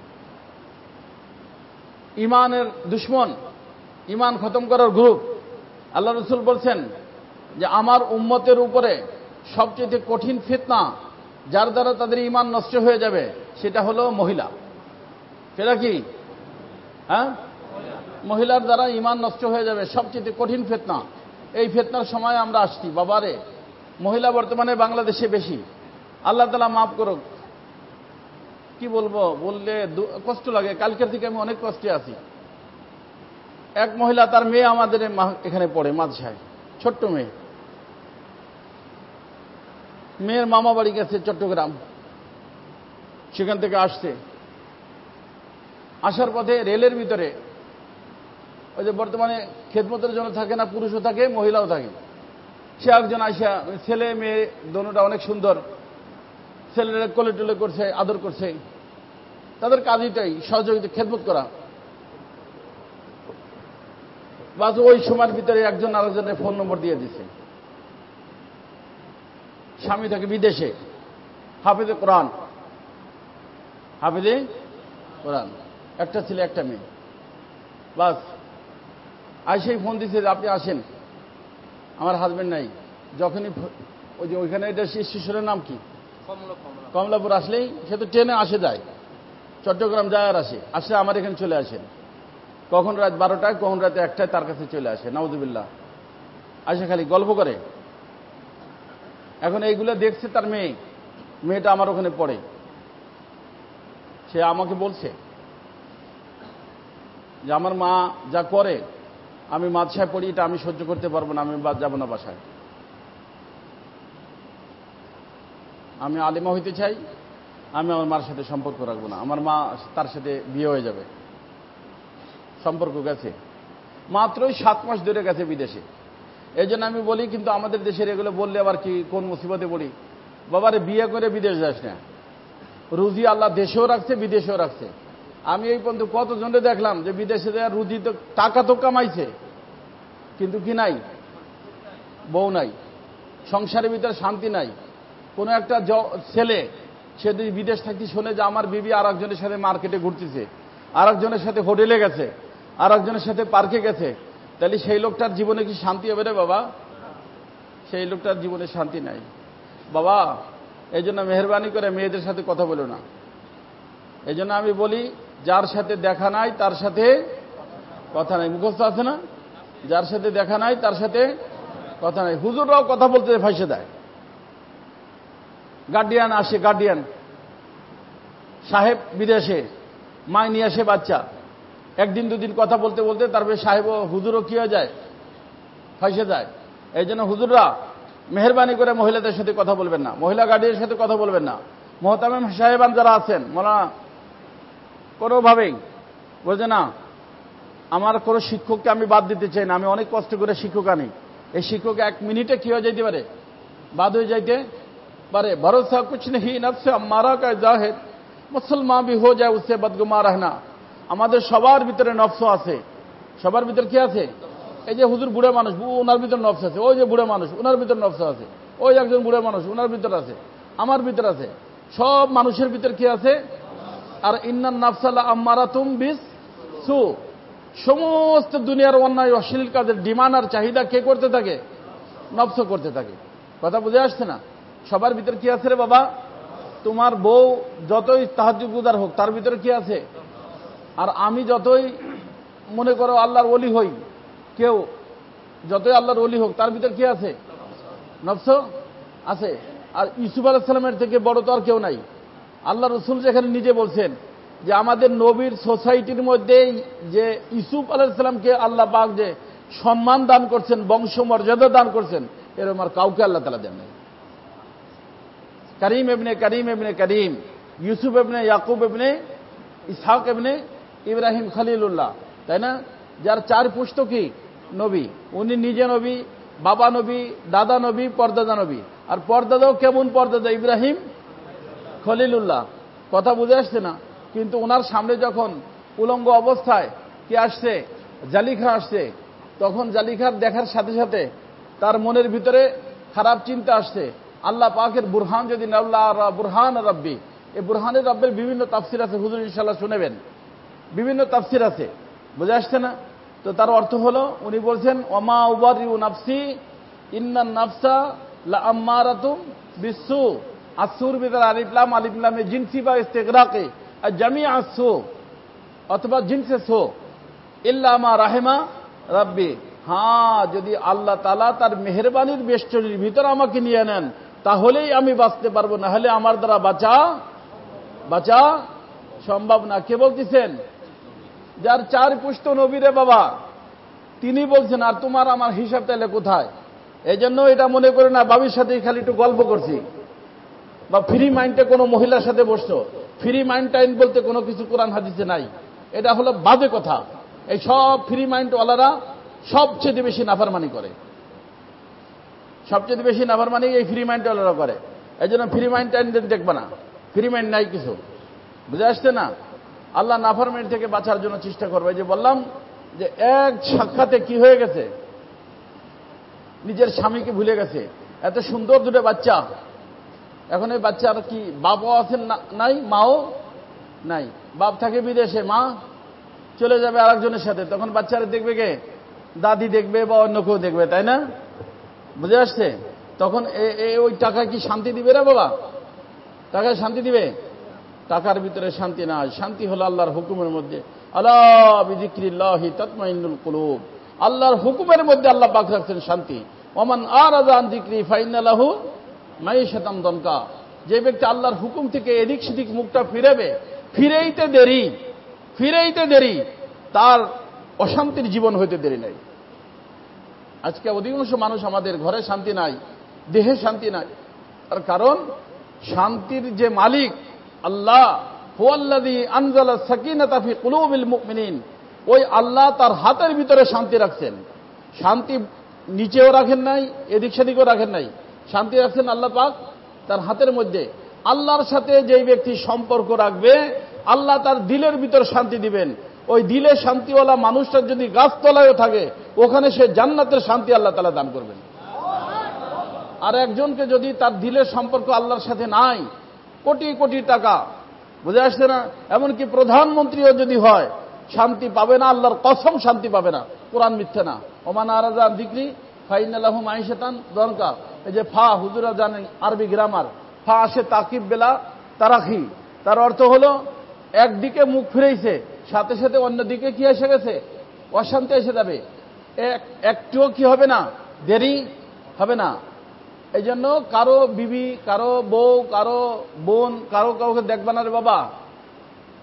ইমানের দুশ্মন, ইমান খতম করার গ্রুপ। আল্লাহ রাসূল বলছেন যে আমার উম্মতের উপরে সবচেয়ে কঠিন ফিতনা যার দ্বারা তাদের ইমান নষ্ট হয়ে যাবে সেটা হলো মহিলা। সেটা কি? হ্যাঁ, মহিলার দ্বারা ইমান নষ্ট হয়ে যাবে, সবচেয়ে কঠিন ফিতনা। এই ফিতনার সময় আমরা আসছি। বাবারে, মহিলা বর্তমানে বাংলাদেশে বেশি। আল্লাহ তাআলা মাফ করুক। কি বলবো, বললে কষ্ট লাগে। কালকের থেকে আমি অনেক কষ্টে আছি। এক মহিলা, তার মেয়ে আমাদের এখানে পড়ে মাদ্রাসায়, ছোট্ট মেয়ে। মেয়ের মামা বাড়ি গেছে চট্টগ্রাম, সেখান থেকে আসছে। আসার পথে রেলের ভিতরে ওই যে বর্তমানে খেদমতের জন্য থাকে না, পুরুষও থাকে মহিলাও থাকে। সে একজন আইসা, ছেলে মেয়ে দোনোটা অনেক সুন্দর, ছেলেরা কোলে টোলে করছে, আদর করছে। তাদের কাজইটাই সহযোগিতা, খেদমত করা। বাস ওই সময়ের ভিতরে একজন আরেকজনের ফোন নম্বর দিয়ে দিছে। স্বামী থাকে বিদেশে, হাফেজে কোরআন, হাফেজে কোরআন, একটা ছেলে একটা মেয়ে। বাস আইসেই ফোন দিছে যে আপনি আসেন, আমার হাজবেন্ড নাই। যখনই ওই যে ওইখানে, এটা স্টেশনের নাম কি, কমলাপুর, আসলেই সে তো ট্রেনে আসে যায়, চট্টগ্রাম যায় আর আসে আমার এখানে চলে আসেন। কখন রাত 12টায়, কখন রাতে 1টায় তার কাছে চলে আসে, নাউজুবিল্লাহ। আসে খালি গল্প করে। এখন এইগুলো দেখছে তার মেয়েটা আমার ওখানে পড়ে। সে আমাকে বলছে যে আমার মা যা করে, আমি মাদ্রাসায় পড়ি, এটা আমি সহ্য করতে পারবো না, আমি যাব না বাসায়। আমি আলেমা হইতে চাই, আমি আমার মার সাথে সম্পর্ক রাখবো না, আমার মা তার সাথে বিয়ে হয়ে যাবে। সম্পর্ক গেছে, মাত্রই 7 মাস ধরে গেছে বিদেশে। এই জন্য আমি বলি, কিন্তু আমাদের দেশের এগুলো বললে আবার কি কোন মুসিবতে পড়ি। বাবারে, বিয়ে করে বিদেশ যাস না। রুজি আল্লাহ দেশেও রাখছে, বিদেশেও রাখছে। আমি এই পর্যন্ত কতজনে দেখলাম যে বিদেশে যায়, রুজি তো টাকা তো কামাইছে, কিন্তু কি নাই, বউ নাই, সংসারের ভিতরে শান্তি নাই। কোন একটা ছেলে সে যদি বিদেশ থাকতে শোনে যে আমার বিবি আর একজনের সাথে মার্কেটে ঘুরতেছে, আর একজনের সাথে হোটেলে গেছে, আর একজনের সাথে পার্কে গেছে, তাহলে সেই লোকটার জীবনে কি শান্তি হবে রে বাবা? সেই লোকটার জীবনে শান্তি নাই বাবা। এই জন্য মেহরবানি করে মেয়েদের সাথে কথা বলো না। এই জন্য আমি বলি, যার সাথে দেখা নাই তার সাথে কথা নাই। মুখস্থ আছে না? যার সাথে দেখা নাই তার সাথে কথা নাই। হুজুররাও কথা বলতে ফাঁসে দেয়। গার্ডিয়ান আসে, গার্ডিয়ান সাহেব বিদেশে, মায় নিয়ে আসে বাচ্চা, একদিন দুদিন কথা বলতে বলতে তারপরে সাহেব ও হুজুরও কি হয়ে যায়, ফাঁসে যায়। এই জন্য হুজুররা মেহরবানি করে মহিলাদের সাথে কথা বলবেন না, মহিলা গার্ডিয়ানের সাথে কথা বলবেন না। মোহতামিম সাহেবান যারা আছেন, মৌলানা কোনোভাবেই বলছে না আমার কোনো শিক্ষককে আমি বাদ দিতে চাই না, আমি অনেক কষ্ট করে শিক্ষক আনি, এই শিক্ষক 1 মিনিটে কি হয়ে যাইতে পারে, বাদ হয়ে যাইতে পারে। ভরসা কুছ নেই নফসে আম্মারা কা জাহিদ, মুসলমান ভি হো যায় উসসে বদগুমা রহনা। আমাদের সবার ভিতরে নফস আছে, সবার ভিতরে কি আছে? এই যে হুজুর বুড়া মানুষ, ওনার ভিতরে নফস আছে, ওই যে বুড়া মানুষ ওনার ভিতরে নফস আছে, ওই একজন বুড়া মানুষ ওনার ভিতরে আছে, আমার ভিতরে আছে, সব মানুষের ভিতরে কি আছে? আর ইন্নান নাফসালা আম্মারাতুম বিস সু, সমস্ত দুনিয়ার অন্যায় অশ্লীল কাজের ডিমান্ড আর চাহিদা কে করতে থাকে? নফস করতে থাকে। কথা বুঝে আসছে না? সবার ভিতরে কি আছে রে বাবা? তোমার বউ যতই তাহাজ্জুদ গুজার হোক তার ভিতরে কি আছে? আর আমি যতই মনে করো আল্লাহর ওলি হই, কেউ যতই আল্লাহর ওলি হোক তার ভিতরে কি আছে? নফস আছে। আর ইউসুফ আলাইহিস সালামের থেকে বড় তো আর কেউ নাই। আল্লাহ রসুল যেখানে নিজে বলছেন যে আমাদের নবীর সোসাইটির মধ্যে যে ইউসুফ আলাইহিস সালামকে আল্লাহ পাক যে সম্মান দান করছেন, বংশ মর্যাদা দান করছেন, এরকম আর কাউকে আল্লাহ তাআলা দেন নাই। করিম ইবনে করিম ইবনে করিম, ইউসুফ ইবনে ইয়াকুব ইবনে ইসহাক ইবনে ইব্রাহিম খলিলুল্লাহ, তাই না? যার 4 পুষ্ট কি নবী, উনি নিজে নবী, বাবা নবী, দাদা নবী, পরদাদা নবী। আর পরদাদাও কেমন পরদাদা? ইব্রাহিম খলিলুল্লাহ। কথা বুঝে আসছে না? কিন্তু ওনার সামনে যখন উলঙ্গ অবস্থায় কি আসছে, জালিখা আসছে, তখন জালিখার দেখার সাথে সাথে তার মনের ভিতরে খারাপ চিন্তা আসছে। আল্লাহ পাকের বুরহান যদি বুরহান রব্বি, এই বুরহানের রব্বের বিভিন্ন তাফসির আছে, হুজুর ইনশাআল্লাহ শুনেবেন, বিভিন্ন তাফসির আছে, বুঝে আসছে না? তো তার অর্থ হলো উনি বলছেন ওমা উবারিউ নাফসি ইন্নান নাফসা লা আম্মারাতুম বিসু, আসুর ভিতরে আলিফ লামে জিনসি বা ইস্তিগরাকে আর জামিআ সু অথবা জিনসে সু ইল্লা মা রাহিমা রাব্বি। হ্যাঁ, যদি আল্লাহ তাআলা তার মেহেরবানির বেষ্টনীর ভিতরে আমাকে নিয়ে নেন তাহলেই আমি বাঁচতে পারবো, না হলে আমার দ্বারা বাঁচা সম্ভব না। কে বলতেছেন? যার 4 পুষ্ট নবীরে বাবা, তিনি বলছেন। আর তোমার আমার হিসাব তাহলে কোথায়? এই জন্য এটা মনে করে না বাবির সাথে খালি একটু গল্প করছি বা ফ্রি মাইন্ডে কোনো মহিলার সাথে বসছো। ফ্রি মাইন্ড টাইম বলতে কোনো কিছু কোরআন হাদিসে নাই, এটা হলো বাজে কথা। এই সব ফ্রি মাইন্ড ওয়ালারা সবচেয়ে বেশি নাফরমানি করে, সবচেয়ে বেশি নাফরমানি এই ফ্রি মাইন্ড ওয়ালারা করে। এই জন্য ফ্রি মাইন্ড টাইম দেখবে না, ফ্রি মাইন্ড নাই কিছু, বুঝে আসছে না? আল্লাহ নাফরমানি থেকে বাঁচার জন্য চেষ্টা করবে। যে বললাম যে এক সাক্ষাতে কি হয়ে গেছে, নিজের স্বামীকে ভুলে গেছে। এত সুন্দর 2 বাচ্চা, এখন এই বাচ্চার কি বাপও আছেন নাই, মাও নাই। বাপ থাকে বিদেশে, মা চলে যাবে আরেকজনের সাথে, তখন বাচ্চারা দেখবে কে? দাদি দেখবে বা অন্য কেউ দেখবে, তাই না? বুঝে আসছে? তখন ওই টাকা কি শান্তি দিবে রে বাবা? টাকায় শান্তি দিবে? টাকার ভিতরে শান্তি না, শান্তি হলো আল্লাহর হুকুমের মধ্যে। আলা বিযিকরিল্লাহি তাতমাইন্নুল কুলুব, আল্লাহর হুকুমের মধ্যে আল্লাহ পাক রাখছেন শান্তি। ওমান আরাযা আন যিকরি ফাইন্না লাহু মাইশাতান দনকা, যে ব্যক্তি আল্লাহর হুকুম থেকে এদিক সেদিক মুখটা ফিরাবে, ফিরাইতে দেরি, তার অশান্তির জীবন হইতে দেরি নাই। আজকে অধিকাংশ মানুষ, আমাদের ঘরে শান্তি নাই, দেহে শান্তি নাই। তার কারণ শান্তির যে মালিক আল্লাহ, হুয়াল্লাযী আনজালা সাকিনাতা ফি কুলুবিল মুমিনিন, ওই আল্লাহ তার হাতের ভিতরে শান্তি রাখছেন। শান্তি নিচেও রাখেন নাই, এদিক সেদিকেও রাখেন নাই, শান্তি রাখছেন আল্লাহ পাক তার হাতের মধ্যে। আল্লাহর সাথে যেই ব্যক্তি সম্পর্ক রাখবে, আল্লাহ তার দিলের ভিতর শান্তি দিবেন। ওই দিলে শান্তিওয়ালা মানুষটা যদি গাছতলায়ও থাকে, ওখানে সে জান্নাতের শান্তি আল্লাহ তাআলা দান করবেন। আর একজনকে যদি তার দিলের সম্পর্ক আল্লাহর সাথে নাই, কোটি কোটি টাকা, বুঝে আসছে না? এমনকি প্রধানমন্ত্রীও যদি হয়, শান্তি পাবে না, আল্লাহর কসম শান্তি পাবে না। কোরআন মিথ্যা না। ওমান আরাযা আন যিকরি ফাইন্না লাহু মাইশাতান দনকা। এই যে ফা, হুজুরা জানেন আরবি গ্রামার, ফা আসে তাকিব বেলা তারাখি, তার অর্থ হলো একদিকে মুখ ফিরেছে, সাথে সাথে অন্যদিকে কি এসে গেছে? অশান্তি এসে যাবে। একটুও কি হবে না? দেরি হবে না। এই জন্য কারো বিবি, কারো বউ, কারো বোন, কাউকে দেখবে না রে বাবা,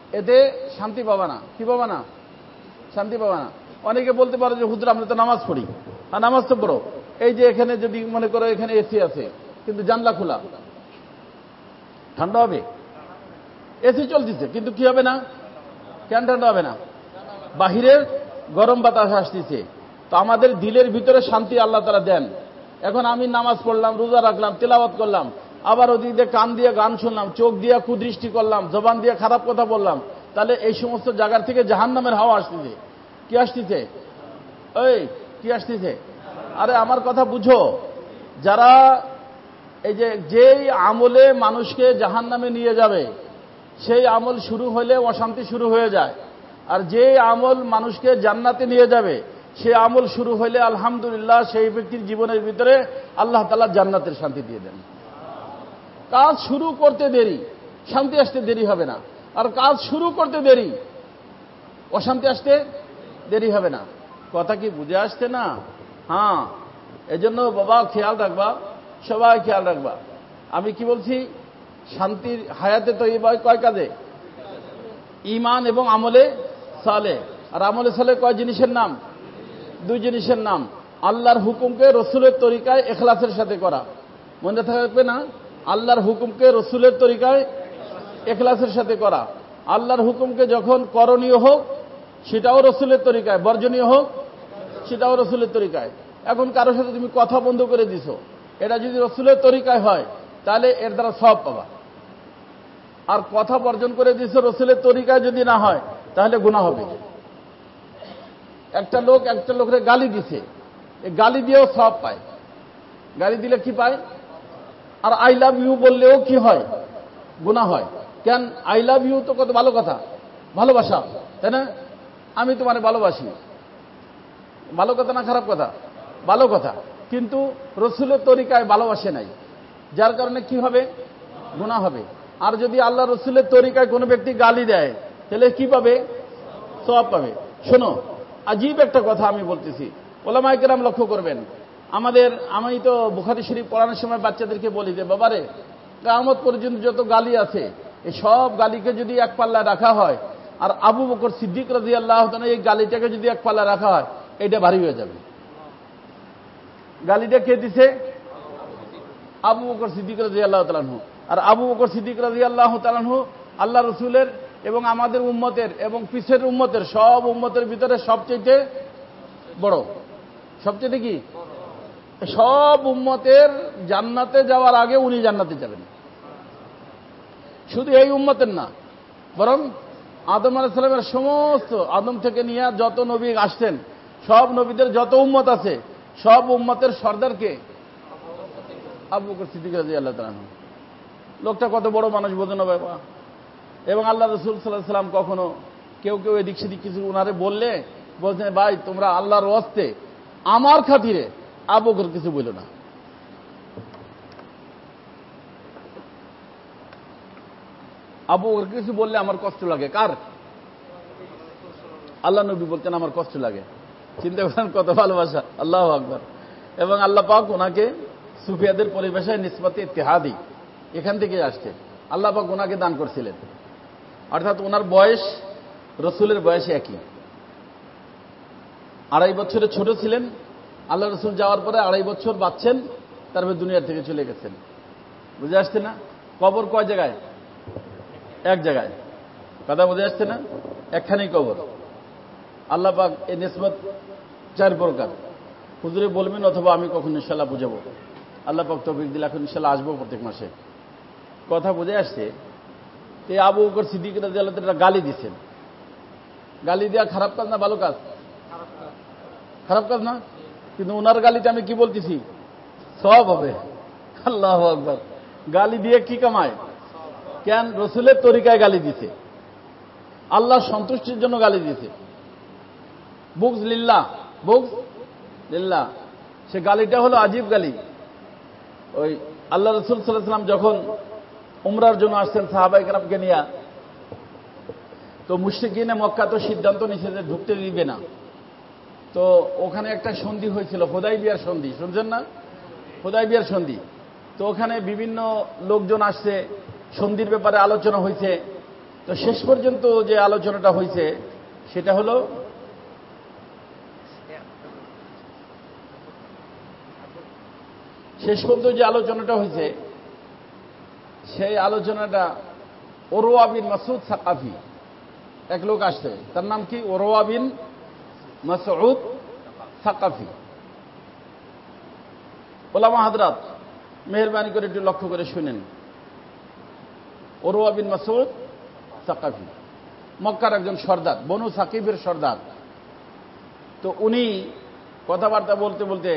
এতে শান্তি পাবা না। কি পাবা না? শান্তি পাবা না। অনেকে বলতে পারো যে হুজুর আমরা তো নামাজ পড়ি। আর নামাজ তো পড়ো, এই যে এখানে যদি মনে করো এখানে এসি আছে কিন্তু জানলা খোলা, ঠান্ডা হবে? এসি চলতেছে কিন্তু কি হবে না? কেন ঠান্ডা হবে না? বাহিরের গরম বাতাস আসতেছে। তো আমাদের দিলের ভিতরে শান্তি আল্লাহ তাআলা দেন। এখন আমি নামাজ পড়লাম, রোজা রাখলাম, তেলাওয়াত করলাম, আবার ওদিক দিয়ে কান দিয়ে গান শুনলাম, চোখ দিয়ে কুদৃষ্টি করলাম, জবান দিয়ে খারাপ কথা বললাম, তাহলে এই সমস্ত জায়গার থেকে জাহান্নামের হাওয়া আসতেছে। কি আসতেছে? এই কি আসতেছে? আরে আমার কথা বুঝো। যারা এই যেই আমলে মানুষকে জাহান্নামে নিয়ে যাবে, সেই আমল শুরু হলে অশান্তি শুরু হয়ে যায়। আর যে আমল মানুষকে জান্নাতে নিয়ে যাবে, সে আমল শুরু হলে আলহামদুলিল্লাহ সেই ব্যক্তির জীবনের ভিতরে আল্লাহ তাআলা জান্নাতের শান্তি দিয়ে দেন। কাজ শুরু করতে দেরি, শান্তি আসতে দেরি হবে না। আর কাজ শুরু করতে দেরি, অশান্তি আসতে দেরি হবে না। কথা কি বুঝে আসছে না? হ্যাঁ, এজন্য বাবা খেয়াল রাখবা, সবাই খেয়াল রাখবা। আমি কি বলছি? শান্তির হায়াতে তো এই কয় কাজে? ঈমান এবং আমলে সালেহ। আর আমলে সালেহ কয় জিনিসের নাম? দুই জিনিসের নাম। আল্লাহর হুকুমকে রসুলের তরিকায় ইখলাসের সাথে করা। মনে থাকবে না? আল্লাহর হুকুমকে রসুলের তরিকায় ইখলাসের সাথে করা। আল্লাহর হুকুমকে যখন করণীয় হোক সেটাও রসুলের তরিকায়, বর্জনীয় হোক সেটাও রসুলের তরিকায়। এখন কারোর সাথে তুমি কথা বন্ধ করে দিছো, এটা যদি রসুলের তরিকায় হয় তাহলে এর দ্বারা সওয়াব পাবা। আর কথা বর্জন করে দিছো রসুলের তরিকায় যদি না হয় তাহলে গুনাহ হবে। একটা লোক একটা লোকের গালি দিছে, এই গালি দিয়েও সওয়াব পায়। গালি দিলে কি পায়? আর আই লাভ ইউ বললেও কি হয়? গুনাহ হয়। কেন? আই লাভ ইউ তো কত ভালো কথা, ভালোবাসা, তাই না? আমি তোমারে ভালোবাসি, ভালো কথা না খারাপ কথা? ভালো কথা। কিন্তু রসুলের তরিকায় ভালোবাসে নাই, যার কারণে কি হবে? গুনাহ হবে। আর যদি আল্লাহ রসুলের তরিকায় কোনো ব্যক্তি গালি দেয় তাহলে কি পাবে? সওয়াব পাবে। শোনো, আজীব একটা কথা আমি বলতেছি, ওলামায়ে কেরাম লক্ষ্য করবেন। আমি তো বুখারী শরীফ পড়ানোর সময় বাচ্চাদেরকে বলি যে বাবারে, কিয়ামত পর্যন্ত যত গালি আছে এই সব গালিকে যদি এক পাল্লায় রাখা হয় আর আবু বকর সিদ্দিক রাদিয়াল্লাহু তাআলা এই গালিটাকে যদি এক পাল্লায় রাখা হয়, এটা ভারী হয়ে যাবে। গালিটা কে দিছে? আবু বকর সিদ্দিক রাদিয়াল্লাহু তাআলা। আর আবু বকর সিদ্দিক রাদিয়াল্লাহু তাআলা আল্লাহ রসুলের এবং আমাদের উম্মতের এবং পিছের উম্মতের সব উম্মতের ভিতরে সবচেয়ে বড়। সবচেয়ে কি? সব উম্মতের জান্নাতে যাওয়ার আগে উনি জান্নাতে যাবেন। শুধু এই উম্মতের না, বরং আদম আলাইহিস সালামের সমস্ত, আদম থেকে নিয়ে যত নবী আসছেন, সব নবীদের যত উম্মত আছে, সব উম্মতের সর্দারকে আবু বকর সিদ্দিক রাদিয়াল্লাহু তাআলা। লোকটা কত বড় মানুষ বোঝো না বাবা। এবং আল্লাহ রাসূল সাল্লাল্লাহু আলাইহি ওয়াসাল্লাম কখনো কেউ এদিক সেদিক কিছু উনারে বললে বলছেন, ভাই তোমরা আল্লাহর ওয়াস্তে আমার খাতিরে আবু বকর কিছু বলো না। আবু বকর কিছু বললে আমার কষ্ট লাগে। কার? আল্লাহ নবী বলতেন আমার কষ্ট লাগে। চিন্তা করেন কত ভালোবাসা। আল্লাহু আকবার। এবং আল্লাহ পাক ওনাকে সুফিয়াদের পরিভাষায় নিসবতে ইত্তেহাদি, এখান থেকে আসছে। আল্লাহ পাক ওনাকে দান করছিলেন। অর্থাৎ ওনার বয়স রসুলের বয়সে একই। 2.5 বছরের ছোট ছিলেন। আল্লাহ রসুল যাওয়ার পরে 2.5 বছর বাঁচছেন, তারপরে দুনিয়ার থেকে চলে গেছেন। বুঝে আসছে না? কবর কয় জায়গায়? এক জায়গায়। কথা বুঝে আসছে না? একখানেই কবর। আল্লাহ পাক এই নিসবত 4 প্রকার। হুজুরে বলবেন অথবা আমি কখন ইনশাআল্লাহ বুঝাবো। আল্লাহ পাক তৌফিক দিলে এখন ইনশাআল্লাহ আসবো প্রত্যেক মাসে। কথা বুঝে আসছে? এই আবু বকর সিদ্দিক রাদিয়াল্লাহু তাআলা গালি দিচ্ছেন। গালি দেওয়া খারাপ কাজ না ভালো কাজ? খারাপ কাজ না? কিন্তু ওনার গালিতে আমি কি বলতেছি? সওয়াব হবে। আল্লাহু আকবার। গালি দিয়ে কি কামায়? কেন? রসুলের তরিকায় গালি দিছে, আল্লাহ সন্তুষ্টির জন্য গালি দিছে। বুগজ লিল্লাহ, বুগজ লিল্লাহ। সে গালিটা হলো আজীব গালি। ওই আল্লাহ রাসূল সাল্লাল্লাহু আলাইহি ওয়াসাল্লাম যখন উমরার জন্য আসছেন সাহাবায়ে কেরামকে নিয়ে, তো মুশরিকিনে মক্কা তো সিদ্ধান্ত নিয়েছে যে ঢুকতে দিবে না। তো ওখানে একটা সন্ধি হয়েছিল, হুদায়বিয়ার সন্ধি, শুনছেন না? হুদায়বিয়ার সন্ধি। তো ওখানে বিভিন্ন লোকজন আসছে, সন্ধির ব্যাপারে আলোচনা হয়েছে। তো শেষ পর্যন্ত যে আলোচনাটা হয়েছে সেটা হলো শেষ পর্যন্ত যে আলোচনাটা হয়েছে সেই আলোচনাটা ওরওয়া বিন মাসউদ সাকাফি এক লোক আসছে, তার নাম কি? ওরওয়া বিন মাসউদ সাকাফি। ওলামা হাজরাত মেহেরবানি করে একটু লক্ষ্য করে শুনেন। ওরওয়া বিন মাসউদ সাকাফি মক্কার একজন সর্দার, বনু সাকিবের সর্দার। তো উনি কথাবার্তা বলতে বলতে,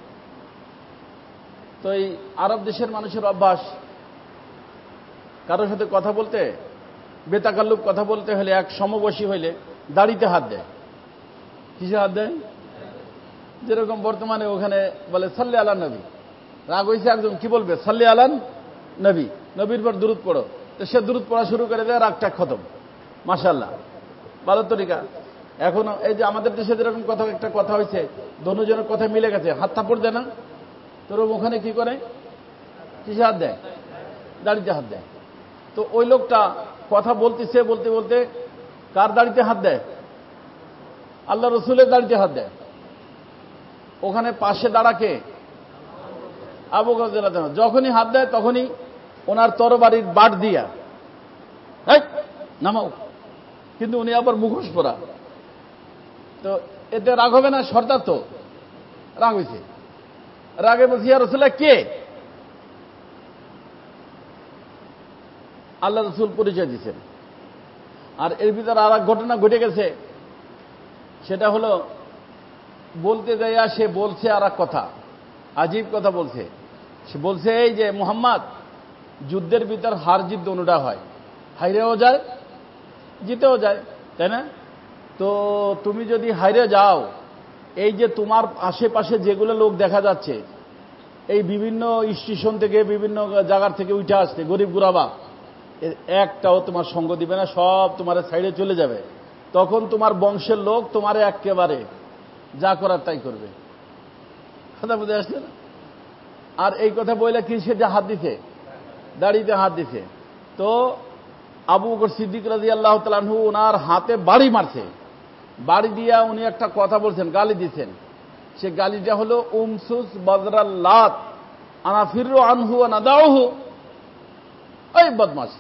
তো এই আরব দেশের মানুষের অভ্যাস কারোর সাথে কথা বলতে, বেতাকাল্লুক কথা বলতে হলে, এক সমবয়সী হইলে দাড়িতে হাত দেয়। কিসে হাত দেয়? যেরকম বর্তমানে ওখানে বলে সাল্লি আলা নবী, রাগ হয়েছে একজন, কি বলবে? সাল্লি আলান নবী, নবীর পর দুরূদ পড়ো। তো সে দুরূদ পড়া শুরু করে দেয়, রাগটা খতম। মাশাআল্লাহ, ভালো তরিকা। এখনো এই যে আমাদের দেশে যেরকম কথা, একটা কথা হয়েছে, দোনোজনের কথা মিলে গেছে, হাত থাপড় দেয় না? তোর ওখানে কি করে? কিসে হাত দেয়? দাড়িতে হাত দেয়। তো ওই লোকটা কথা বলতেছে, বলতে বলতে কার দাড়িতে হাত দেয়? আল্লাহ রসুলের দাড়িতে হাত দেয়। ওখানে পাশে দাঁড়াকে আবু বকর রাদিয়াল্লাহু আনহু, যখনই হাত দেয় তখনই ওনার তরবারির বাট দিয়া নামাও। কিন্তু উনি আবার মুখোশ পরা। তো এতে রাগ হবে না? সর্দার তো রাগ হয়েছে। রাগে বলছি, ইয়া রাসূলুল্লাহ, কে? আল্লাহ রসুল পরিচয় দিচ্ছেন। আর এর ভিতরে আর এক ঘটনা ঘটে গেছে, সেটা হলো বলতে যাইয়া সে বলছে আর এক কথা, আজীব কথা বলছে। সে বলছে এই যে মুহাম্মদ, যুদ্ধের ভিতর হার জিত দোনোটা হয়, হাইরেও যায় জিতেও যায়, তাই না? তো তুমি যদি হাইরে যাও, এই যে তোমার আশেপাশে যেগুলো লোক দেখা যাচ্ছে, এই বিভিন্ন স্টেশন থেকে বিভিন্ন জায়গার থেকে উঠে আসছে গরিব গুরাবা, একটাও তোমার সঙ্গ দিবে না, সব তোমার সাইডে চলে যাবে। তখন তোমার বংশের লোক তোমার একেবারে যা করার তাই করবে। কথা বুঝে আসছে না? আর এই কথা বলে কি সে যে হাত দিছে, দাড়িতে হাত দিছে। তো আবু বকর সিদ্দিক রাদিয়াল্লাহু তাআলা আনহু ওনার হাতে বাড়ি মারছে। বাড়ি দিয়া উনি একটা কথা বলছেন, গালি দিচ্ছেন। সে গালিটা হলো উমসুস বদরাল্লাত আনা ফিররু আনহু ওয়া নাদাউহু, এই বদমাশ,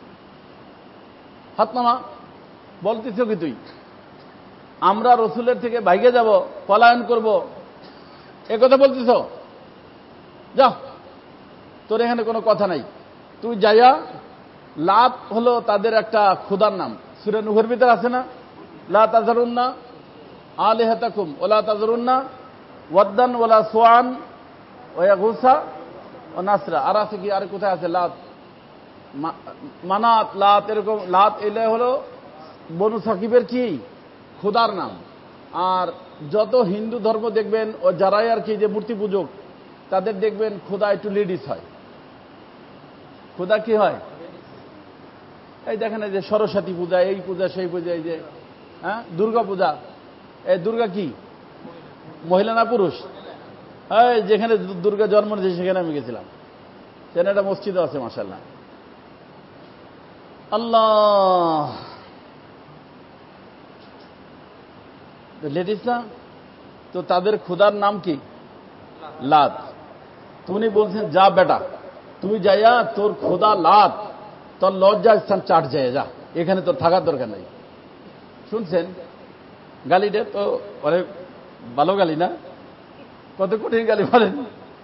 হাত নামা। বলতেছ কি তুই আমরা রসুলের থেকে ভাইগে যাব, পলায়ন করব, এ কথা বলতেছ? যা, তোর এখানে কোনো কথা নাই। তুই যাইয়া, লাত হলো তাদের একটা খোদার নাম, সূরা নূহের ভিতর আছে না, লা তাযরুন্না আলিহাতাকুম ওয়ালা তাযরুন্না ওয়াদ্দান ওয়ালা সুআন ওয়া ইয়াগুসা ওয়া নাসরা। আর আছে কি, আর কোথায় আছে? লাত, মানাত, লাত, এরকম। লাত এলে হলো বনু সাকিবের কি খোদার নাম। আর যত হিন্দু ধর্ম দেখবেন, ও যারাই আর কি যে মূর্তি পূজক, তাদের দেখবেন খোদা একটু লেডিস হয়। খোদা কি হয়? এই দেখেন, এই যে সরস্বতী পূজা, এই পূজা, সেই পূজা, এই যে দুর্গা পূজা, এই দুর্গা কি মহিলা না পুরুষ? এই যেখানে দুর্গা জন্ম নিয়েছে সেখানে আমি গেছিলাম, সেখানে একটা মসজিদ আছে, মাশাআল্লাহ। আল্লাহ, লেডিস না? তো তাদের খোদার নাম কি? লাত। তুমি বলছেন, যা বেটা, তুই যাইয়া তোর খোদা লাত, তোর লজ্জা স্থান চাট যায়, যা, এখানে তোর থাকার দরকার নেই। শুনছেন গালিটা? তো অনেক ভালো গালি না? কত কঠিন গালি বলেন।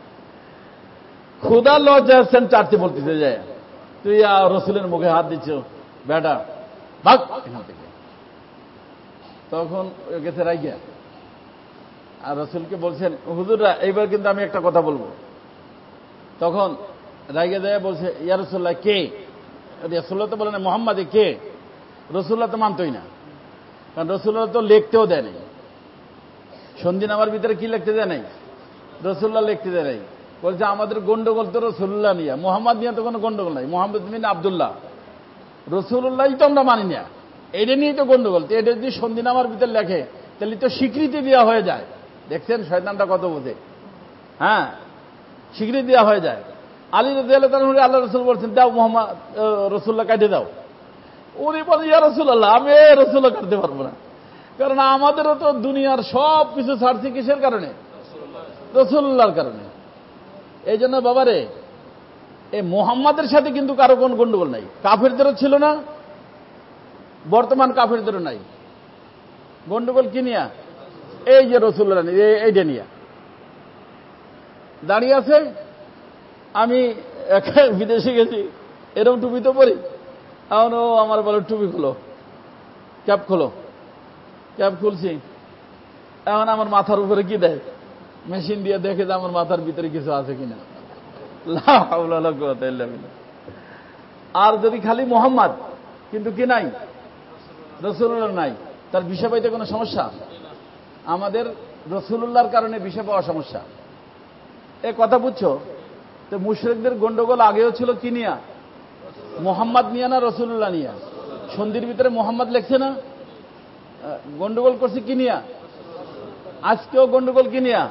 খোদা লজ্জা স্থান চাটতে বলতেছে যায়, তুই রসুলের মুখে হাত দিচ্ছ, বেটা ভাগ এখান থেকে। তখন গেছে রাইগা, আর রসুলকে বলছেন, হুজুররা এইবার কিন্তু আমি একটা কথা বলবো। তখন রাইগা যায় বলছে, ইয়া রাসূলুল্লাহ, কে? রাসূলুল্লাহ তো বলেন মুহাম্মাদে কে? রাসূলুল্লাহ তো মানতই না, কারণ রাসূলুল্লাহ তো লিখতেও দেয় নাই। সন্ধিনামার ভিতরে কি লিখতে দেয় নাই? রাসূলুল্লাহ লিখতে দেয় নাই। বলছে আমাদের গন্ডগোল তো রাসূলুল্লাহ নিয়ে, মুহাম্মদ নিয়ে তো কোনো গন্ডগোল নাই। মুহাম্মদ বিন আব্দুল্লাহ, রাসূলুল্লাহই তো আমরা মানি না, এটা নিয়েই তো গন্ডগোল। তো এটা যদি সন্ধিনামার ভিতরে লেখে, তাহলে তো স্বীকৃতি দেওয়া হয়ে যায়। দেখছেন শয়তানটা কত বোঝে? হ্যাঁ, স্বীকৃতি দেওয়া হয়ে যায়। আলী রাদিয়াল্লাহু তাআলা আল্লাহ রসুল বলছেন, দাও মুহাম্মদ, রাসূলুল্লাহ কাটে দাও। উনি বলেন ইয়া রাসূলুল্লাহ, আমি রাসূলুল্লাহ করতে পারবো না, কারণ আমাদেরও তো দুনিয়ার সব কিছু ছাড়ছি কিসের কারণে? রাসূলুল্লাহর কারণে। এই জন্য বাবারে, এই মুহাম্মাদের সাথে কিন্তু কারো কোন গন্ডগোল নাই। কাফেরদেরও ছিল না, বর্তমান কাফেরদেরও নাই। গন্ডগোল কি নিয়া? এই যে রাসূলুল্লাহ এইটা নিয়া দাঁড়িয়ে আছে। আমি বিদেশে গেছি, এরকম টুপি তো পরি, এখন ও আমার বলে টুপি খোলো, ক্যাপ খোলো। ক্যাপ খুলছি, এখন আমার মাথার উপরে কি দেয়? মেশিন দিয়ে দেখে যে আমার মাথার ভিতরে কিছু আছে কিনা। লা হাওলা ওয়ালা কুওয়াতা ইল্লা বিল্লাহ। আর যদি খালি মুহাম্মদ কিন্তু কি নাই, রাসূলুল্লাহ নাই, তার বিষয় পাইতে কোনো সমস্যা? আমাদের রাসূলুল্লাহর কারণে বিষয় পাওয়া সমস্যা। এ কথা বুঝছো? তো মুশরিকদের গন্ডগোল আগেও ছিল কি নিয়া? মুহাম্মদ নিয়া না রাসূলুল্লাহ নিয়া? সন্ধির ভিতরে মুহাম্মদ লেখছে না? গন্ডগোল করছে কি নিয়া? আজকেও গন্ডগোল কি নিয়া?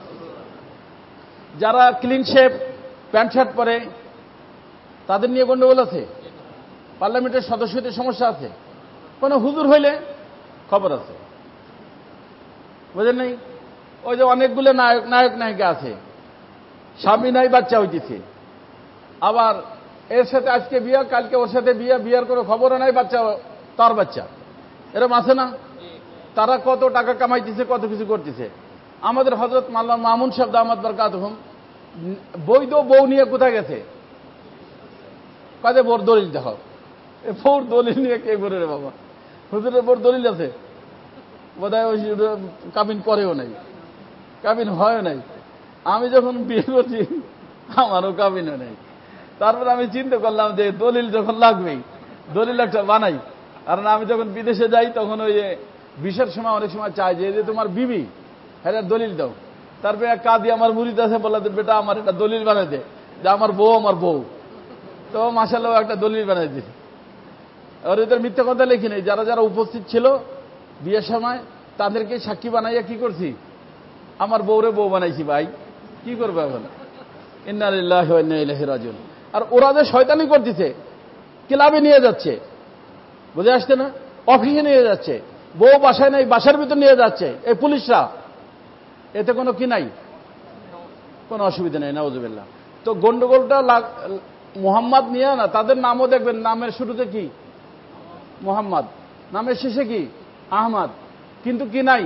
যারা ক্লিন শেপ প্যান্ট শার্ট পরে তাদের নিয়ে গন্ডগোল আছে, পার্লামেন্টের সদস্যদের সমস্যা আছে, কোন হুজুর হইলে খবর আছে, বুঝেন নাই? ওই যে অনেকগুলো নায়ক নায়িকা আছে, স্বামী নাই, বাচ্চা হইতেছে, আবার এর সাথে আজকে বিয়া, কালকে ওর সাথে বিয়া, বিয়ার কোনো খবরও নাই, বাচ্চা তার বাচ্চা, এরকম আছে না? তারা কত টাকা কামাইতেছে, কত কিছু করতেছে। আমাদের হযরত মাওলানা মামুন সাহেব দামাত বরকাতুহুম বৈধ বউ নিয়ে কোথায় গেছে? কাজে বোর দলিল দেখো। বউর দলিল নিয়ে কে বলে রে বাবা? হুজুরের বোর দলিল আছে, বোধহয় ওই কাবিন করেও নাই, কাবিন হয় নাই। আমি যখন বিয়ে করছি আমারও কাবিনও নেই। তারপর আমি চিন্তা করলাম যে দলিল যখন লাগবেই, দলিল একটা বানাই। কারণ আমি যখন বিদেশে যাই তখন ওই বিশের সময় অনেক সময় চাই যে তোমার বিবি, হ্যাঁ দলিল দাও। তারপরে এক কাদি আমার মুরিদ আছে, বললাম বেটা আমার একটা দলিল বানাই দে যে আমার বউ আমার বউ। তো মাশাআল্লাহ একটা দলিল বানাই দিছে। আর এদের মিথ্যা কথা লিখি নেই, যারা যারা উপস্থিত ছিল বিয়ের সময় তাদেরকে সাক্ষী বানাইয়া কি করছি, আমার বউরে বউ বানাইছি। ভাই কি করবে এখন? ইন্না লিল্লাহি ওয়া ইন্না ইলাইহি রাজিউন। আর ওরা যে শয়তানি করতেছে, ক্লাবে নিয়ে যাচ্ছে, বুঝে আসছে না? অফিসে নিয়ে যাচ্ছে, বউ বাসায় নাই, বাসার ভিতর নিয়ে যাচ্ছে এই পুলিশরা। এতে কোনো কি নাই, কোনো অসুবিধা নেই, নাউজুবিল্লাহ। তো গন্ডগোলটা মুহাম্মদ নিয়ে না, তাদের নামও দেখবেন, নামের শুরুতে কি মুহাম্মদ, নামের শেষে কি আহমদ, কিন্তু কি নাই,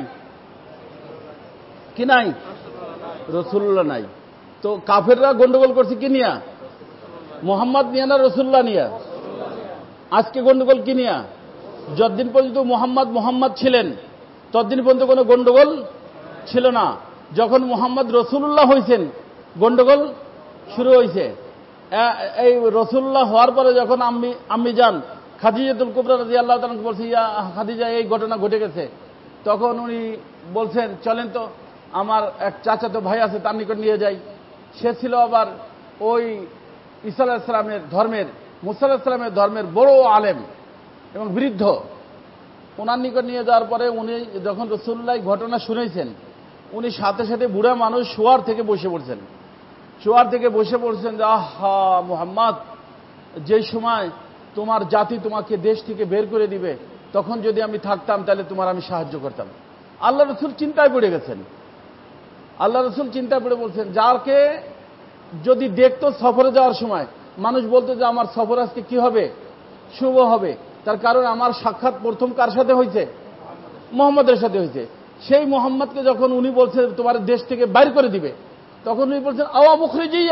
কি নাই, রাসূলুল্লাহ নাই। তো কাফেররা গন্ডগোল করছে কি নিয়া? মুহাম্মদ নিয়া না রাসূলুল্লাহ নিয়া? আজকে গন্ডগোল কি নিয়া? যতদিন পর্যন্ত মুহাম্মদ ছিলেন ততদিন পর্যন্ত কোনো গন্ডগোল ছিল না। যখন মুহাম্মদ রাসূলুল্লাহ হয়েছেন গন্ডগোল শুরু হয়েছে। এই রাসূলুল্লাহ হওয়ার পরে যখন আম্মি যান খাদিজাতুল কুবরা রাদিয়াল্লাহু তাআলা বলছে, ইয়া খাদিজা এই ঘটনা ঘটে গেছে, তখন উনি বলছেন চলেন তো আমার এক চাচাতো ভাই আছে তার নিকট নিয়ে যাই। সে ছিল আবার ওই ঈসা আলাইহিস সালামের ধর্মের, মুসা আলাইহিস সালামের ধর্মের বড় আলেম এবং বৃদ্ধ। ওনার নিকট নিয়ে যাওয়ার পরে উনি যখন রাসূলুল্লাহ ঘটনা শুনেছেন, উনি সাথে সাথে বুড়া মানুষ শোয়ার থেকে বসে পড়ছেন, শোয়ার থেকে বসে পড়ছেন যে আহা মুহাম্মদ, যে সময় তোমার জাতি তোমাকে দেশ থেকে বের করে দিবে তখন যদি আমি থাকতাম তাহলে তোমার আমি সাহায্য করতাম। আল্লাহ রাসূল চিন্তায় পড়ে গেছেন। আল্লাহ রাসূল চিন্তায় পড়ে বলছেন, যাকে যদি দেখতো সফরে যাওয়ার সময় মানুষ বলতো যে আমার সফর আজকে কি হবে, শুভ হবে, তার কারণ আমার সাক্ষাৎ প্রথম কার সাথে হয়েছে? মুহাম্মদের সাথে হয়েছে। সেই মুহাম্মদকে যখন উনি বলছেন তোমার দেশ থেকে বাইর করে দিবে, তখন উনি বলছেন আওয়া মুখরিজিয়া,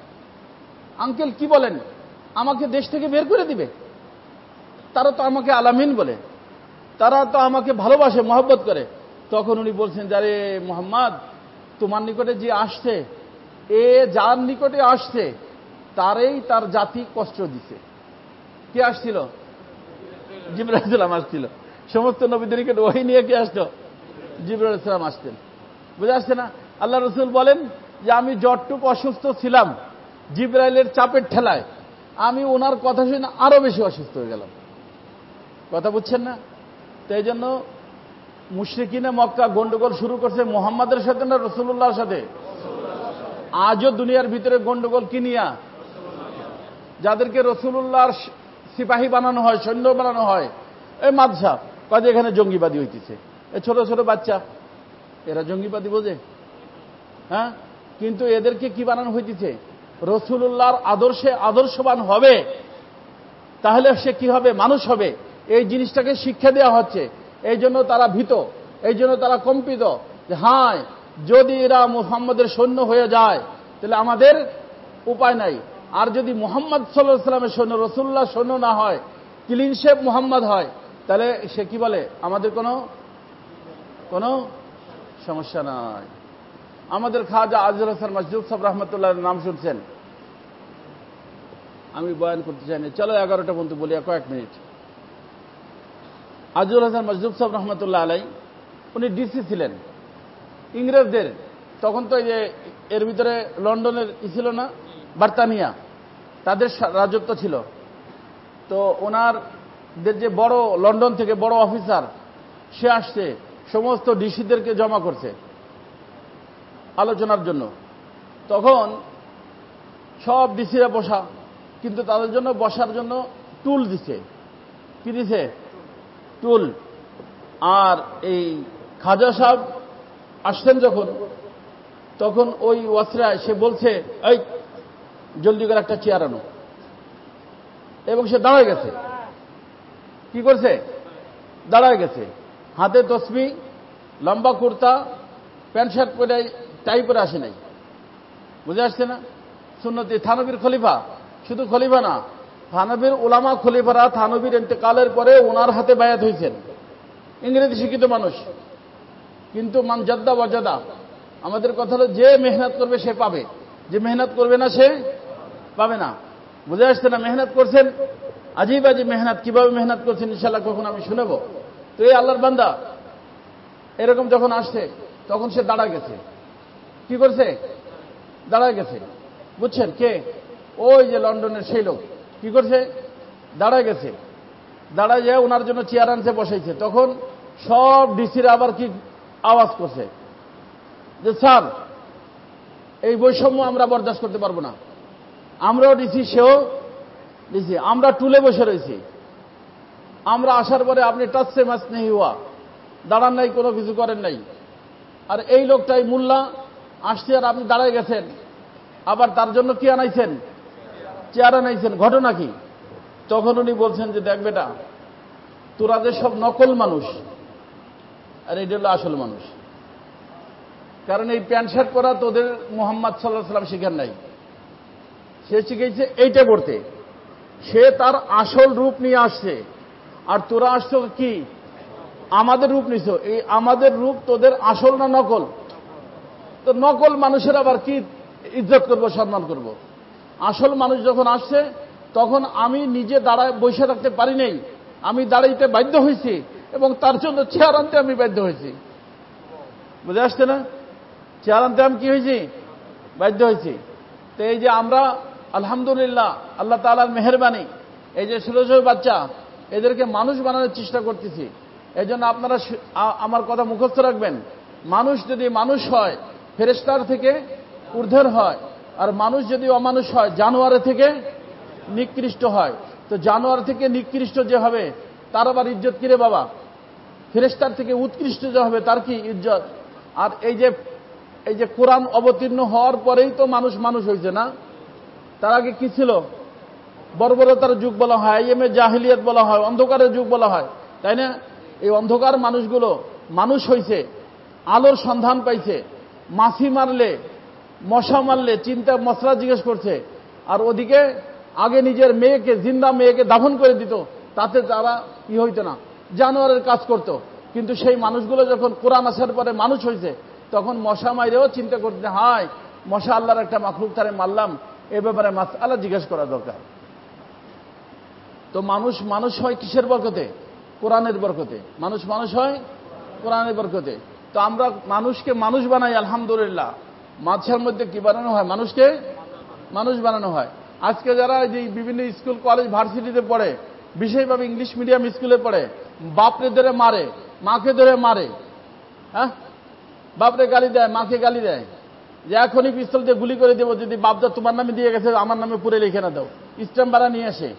আঙ্কেল কি বলেন, আমাকে দেশ থেকে বের করে দিবে? তারা তো আমাকে আলামিন বলে, তারা তো আমাকে ভালোবাসে, মহব্বত করে। তখন উনি বলছেন যারে মুহাম্মদ, তোমার নিকটে যে আসছে, এ যার নিকটে আসছে তারেই তার জাতি কষ্ট দিছে। কে আসছিল? জিবরাইল আলাইহিস সালাম আসছিল। সমস্ত নবীদের নিকটে ওহী নিয়ে কে আসতো? জিবরাইল আলাইহিস সালাম আসতেন। বুঝে আসছে না? আল্লাহ রাসূল বলেন যে আমি যতটুকু অসুস্থ ছিলাম জিবরাইলের চাপের ঠেলায়, আমি ওনার কথা শুনে আরো বেশি অসুস্থ হয়ে গেলাম। কথা বুঝছেন না? তো এই জন্য মুশরিকিনে মক্কা গন্ডগোল শুরু করছে মুহাম্মাদের সাথে না রাসূলুল্লাহর সাথে? আজও দুনিয়ার ভিতরে গন্ডগোল কি নিয়া? যাদেরকে রাসূলুল্লাহর সিপাহী বানানো হয়, সৈন্য বানানো হয়। এই মাদ্রাসা কাজে এখানে জঙ্গিবাদী হইতেছে। এই ছোট ছোট বাচ্চা এরা জঙ্গিবাদী বোঝে? হ্যাঁ, কিন্তু এদেরকে কি বানানো হইতেছে? রাসূলুল্লাহর আদর্শে আদর্শবান হবে, তাহলে সে কি হবে? মানুষ হবে। এই জিনিসটাকে শিক্ষা দেওয়া হচ্ছে। এই জন্য তারা ভীত, এই জন্য তারা কম্পিত যে হ্যাঁ, যদি এরা মুহাম্মদের সৈন্য হয়ে যায় তাহলে আমাদের উপায় নাই। আর যদি মুহাম্মদ সাল্লাল্লাহু আলাইহি ওয়াসাল্লামের সৈন্য, রাসূলুল্লাহ সৈন্য না হয়, ক্লিন শেপ মুহাম্মদ হয়, তাহলে সে কি বলে? আমাদের কোনো সমস্যা নাই। আমাদের খাজা আজিজুল হাসান মজদুব সাহেব রহমতুল্লাহর নাম শুনছেন? আমি বয়ান করতে চাই না, চলো 11টা পর্যন্ত বলি, কয়েক মিনিট। আজিজুল হাসান মজদুব সাহেব রহমতুল্লাহ আলাই, উনি ডিসি ছিলেন ইংরেজদের। তখন তো এই যে এর ভিতরে লন্ডনের ছিল না, বার্তানিয়া, তাদের রাজত্ব ছিল। তো ওনারদের যে বড় লন্ডন থেকে বড় অফিসার সে আসছে, সমস্ত ডিসিদেরকে জমা করছে আলোচনার জন্য। তখন সব ডিসিরা বসা, কিন্তু তাদের জন্য বসার জন্য টুল দিছে। কি দিছে? টুল। আর এই খাজা সাহেব আসছেন যখন, তখন ওই ওয়াসরায় সে বলছে, এই জলদি করে একটা চেয়ার আনো। এবং সে দাঁড়ায় গেছে। কি করছে? দাঁড়ায় গেছে। হাতে তসবি, লম্বা কুর্তা, প্যান্ট শার্ট পরে, টাই পরে আসে নাই। বুঝে আসছে না? সুন্নতি থানবীর খলিফা, শুধু খলিফা না, থানবীর উলামা খলিফারা থানবীর ইন্তেকালের পরে ওনার হাতে বায়াত হয়েছেন। ইংরেজি শিক্ষিত মানুষ, কিন্তু মান জাদ্দা ওয়াজাদা। আমাদের কথা হলো, যে মেহনত করবে সে পাবে, যে মেহনত করবে না সে পাবে না। বুঝে আসছে না? মেহনত করছেন, আজিব আজিব মেহনত। কিভাবে মেহনত করছেন ইনশাআল্লাহ কখন আমি শুনবো। তো এই আল্লাহর বান্দা এরকম যখন আসছে, তখন সে দাঁড়ায় গেছে। কি করছে? দাঁড়ায় গেছে। বুঝছেন? কে? ওই যে লন্ডনের সেই লোক। কি করছে? দাঁড়ায় গেছে। দাঁড়ায় যায় ওনার জন্য চেয়ার আনছে, বসাইছে। তখন সব ডিসিরা আবার কি আওয়াজ করছে যে স্যার, এই বৈষম্য আমরা বরদাস্ত করতে পারবো না। আমরাও ডিসি, সেও ডিসি, আমরা টুলে বসে রয়েছি। আমরা আসার পরে আপনি টাচ সে ম্যাচ নেই হওয়া, দাঁড়ান নাই, কোনো কিছু করেন নাই। আর এই লোকটাই মোল্লা আসছে, আর আপনি দাঁড়ায় গেছেন। আবার তার জন্য কি আনাইছেন? চেয়ার আনাইছেন। ঘটনা কি? তখন উনি বলছেন যে দেখ বেটা, তোরা যে সব নকল মানুষ, আর এটা হলো আসল মানুষ। কারণ এই প্যান্ট শার্ট পরা তোদের মুহাম্মদ সাল্লাল্লাহু আলাইহি ওয়াসাল্লাম শিখান নাই। সে শিখেছে এইটা পড়তে। সে তার আসল রূপ নিয়ে আসছে, আর তোরা আসছো কি? আমাদের রূপ নিছ। এই আমাদের রূপ তোদের আসল না নকল? তো নকল মানুষের আবার কি ইজ্জত করব, সম্মান করব? আসল মানুষ যখন আসছে, তখন আমি নিজে দাঁড়ায় বসে রাখতে পারি নাই, আমি দাঁড়াইতে বাধ্য হয়েছি, এবং তার জন্য চেয়ার আনতে আমি বাধ্য হয়েছি। বুঝে আসছে না? চেয়ার আনতে আমি কি হয়েছি? বাধ্য হয়েছি। তো এই যে আমরা আলহামদুলিল্লাহ আল্লাহ তাআলার মেহেরবানি, এই যে ছোট ছোট বাচ্চা, এদেরকে মানুষ বানানোর চেষ্টা করতেছি। এই জন্য আপনারা আমার কথা মুখস্থ রাখবেন। মানুষ যদি মানুষ হয়, ফেরেশতার থেকে ঊর্ধ্বের হয়। আর মানুষ যদি অমানুষ হয়, জানোয়ারের থেকে নিকৃষ্ট হয়। তো জানোয়ার থেকে নিকৃষ্ট যে হবে, তার আবার ইজ্জত কিরে বাবা? ফেরেশতার থেকে উৎকৃষ্ট যে হবে, তার কি ইজ্জত? আর এই যে কোরআন অবতীর্ণ হওয়ার পরেই তো মানুষ মানুষ হয়েছে না? তার আগে কি ছিল? বর্বরতার যুগ বলা হয়, আইএমএ জাহিলিয়াত বলা হয়, অন্ধকারের যুগ বলা হয়, তাই না? এই অন্ধকার মানুষগুলো মানুষ হয়েছে, আলোর সন্ধান পাইছে। মাছি মারলে, মশা মারলে চিন্তা মশলা জিজ্ঞেস করছে। আর ওদিকে আগে নিজের মেয়েকে, জিন্দা মেয়েকে দাফন করে দিত, তাতে তারা কি হইতো না, জানোয়ারের কাজ করত। কিন্তু সেই মানুষগুলো যখন কোরআন আসার পরে মানুষ হয়েছে, তখন মশা মাইরেও চিন্তা করতে, হায় মশা আল্লাহর একটা মাখলুক, তারে মারলাম, এ ব্যাপারে মাসআলা জিজ্ঞেস করা দরকার। তো মানুষ মানুষ হয় কিসের বরকতে? কোরআনের বরকতে। মানুষ মানুষ হয় কোরআনের বরকতে। তো আমরা মানুষকে মানুষ বানাই, আলহামদুলিল্লাহ। মাঝের মধ্যে কি বানানো হয়? মানুষকে মানুষ বানানো হয়। আজকে যারা যে বিভিন্ন স্কুল, কলেজ, ভার্সিটিতে পড়ে, বিশেষভাবে ইংলিশ মিডিয়াম স্কুলে পড়ে, বাপরে ধরে মারে, মাকে ধরে মারে। হ্যাঁ, বাপরে গালি দেয়, মাকে গালি দেয়, যে এখনই পিস্তল দিয়ে গুলি করে দেবো, যদি বাপদা তোমার নামে দিয়ে গেছে আমার নামে পুরে লিখে না দাও, স্ট্যাম্প বাড়া নিয়ে আসে।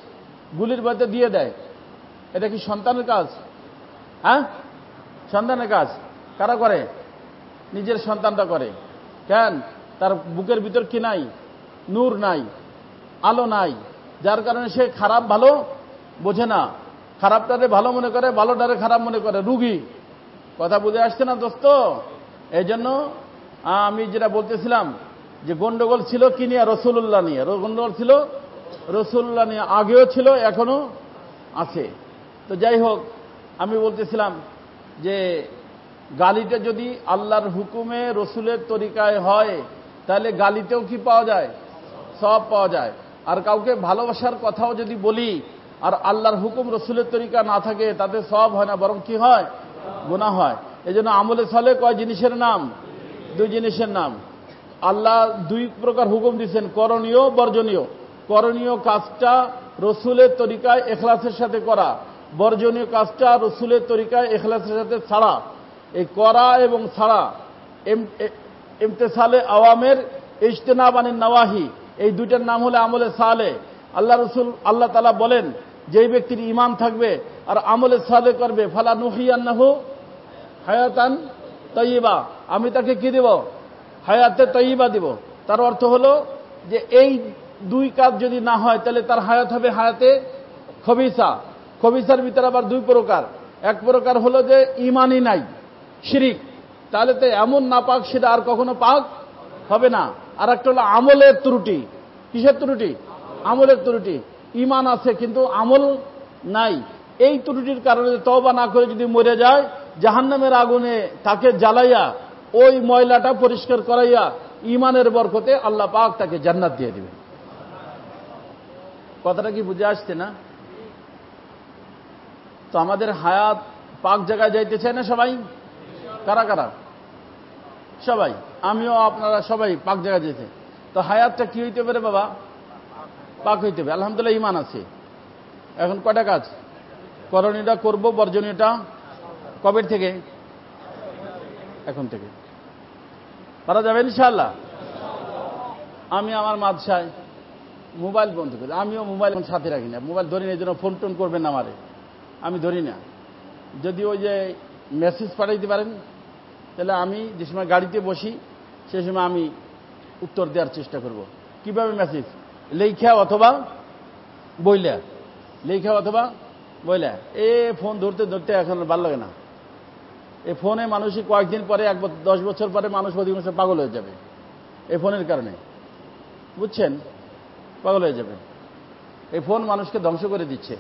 গুলির ভয়তে দিয়ে দেয়, এটা কি সন্তানের কাজ? হ্যাঁ, সন্তানের কাজ কারা করে? নিজের সন্তানটা করে। কেন? তার বুকের ভিতর কি নাই? নূর নাই, আলো নাই, যার কারণে সে খারাপ ভালো বোঝে না, খারাপটারে ভালো মনে করে, ভালোটারে খারাপ মনে করে, রুগী। কথা বুঝে আসছে না দোস্ত? এই জন্য আমি যেটা বলতেছিলাম যে গন্ডগোল ছিল কি নিয়ে? রসুল্লাহ নিয়ে। গন্ডগোল ছিল রসুল্লাহ নিয়ে, আগেও ছিল, এখনো আছে। তো যাই হোক, আমি বলতেছিলাম যে গালিটা যদি আল্লাহর হুকুমে রসুলের তরিকায় হয়, তাহলে গালিতেও কি পাওয়া যায়? সব পাওয়া যায়। আর কাউকে ভালোবাসার কথাও যদি বলি আর আল্লাহর হুকুম রসুলের তরিকা না থাকে, তাতে সব হয় না, বরং কি হয়? গুনাহ হয়। এই জন্য আমলে সালেহ কয় জিনিসের নাম? দুই জিনিসের নাম। আল্লাহ দুই প্রকার হুকুম দিচ্ছেন, করণীয়, বর্জনীয়। করণীয় কাজটা রসুলের তরিকায় ইখলাসের সাথে করা, বর্জনীয় কাজটা রসুলের তরিকায় ইখলাসের সাথে ছাড়া। এই করা এবং ছাড়া, ইমতিসালে আওয়ামের, ইজতিনাব আনিন নওয়াহি, এই দুইটার নাম হলো আমলে সালেহ। আল্লাহ তাআলা বলেন, যেই ব্যক্তির ঈমান থাকবে আর আমলে সালেহ করবে, ফালা নুহিয়ান্নাহু হায়াতান তাইয়্যিবা, আমি তাকে কি দেব? হায়াতে তাইয়্যিবা দেব। তার অর্থ হলো যে এই দুই কাজ যদি না হয়, তাহলে তার হায়াত হবে হায়াতে খবিসা। খবিসার ভিতরে আবার দুই প্রকার। এক প্রকার হলো যে ঈমানই নাই, শিরিক, তাহলে তো এমন না পাক, সেটা আর কখনো পাক হবে না। আর একটা হলো আমলের ত্রুটি। কিসের ত্রুটি? আমলের ত্রুটি। ঈমান আছে কিন্তু আমল নাই। এই ত্রুটির কারণে তওবা না করে যদি মরে যায়, জাহান্নামের আগুনে তাকে জ্বালাইয়া ওই ময়লাটা পরিষ্কার করাইয়া ঈমানের বরকতে আল্লাহ পাক তাকে জান্নাত দিয়ে দিবেন। কথাটা কি বুঝে আসছে না? তো আমাদের হায়াত পাক জায়গায় যাইতে চায় না সবাই? কারা কারা? সবাই, আমিও, আপনারা সবাই পাক জায়গায় যেতে। তো হায়াতটা কি হইতে পারে বাবা? পাক হইতে হবে। আলহামদুলিল্লাহ ঈমান আছে। এখন কয়টা কাজ? করণীয়টা করব, বর্জনীয়টা কবে থেকে? এখন থেকে পারা যাবে ইনশাআল্লাহ। আমি আমার মাদ্রাসায় মোবাইল বন্ধ করি। আমিও মোবাইল সাথে রাখি না, মোবাইল ধরি না। এই জন্য ফোন টোন করবেন না আমারে, আমি ধরি না। যদি ওই যে মেসেজ পাঠাইতে পারেন, তাহলে আমি যে সময় গাড়িতে বসি সেই সময় আমি উত্তর দেওয়ার চেষ্টা করব। কিভাবে মেসেজ? লেখা অথবা বইলা, লেখা অথবা বইলা। ফোন ধরতে ধরতে এখন ভালো লাগে না। এই ফোনে মানুষই কয়েকদিন পরে, 10 বছর পরে মানুষ অধিকাংশ পাগল হয়ে যাবে এই ফোনের কারণে, বুঝছেন? পাগল হয়ে যাবে। এই ফোন মানুষকে ধ্বংস করে দিচ্ছে।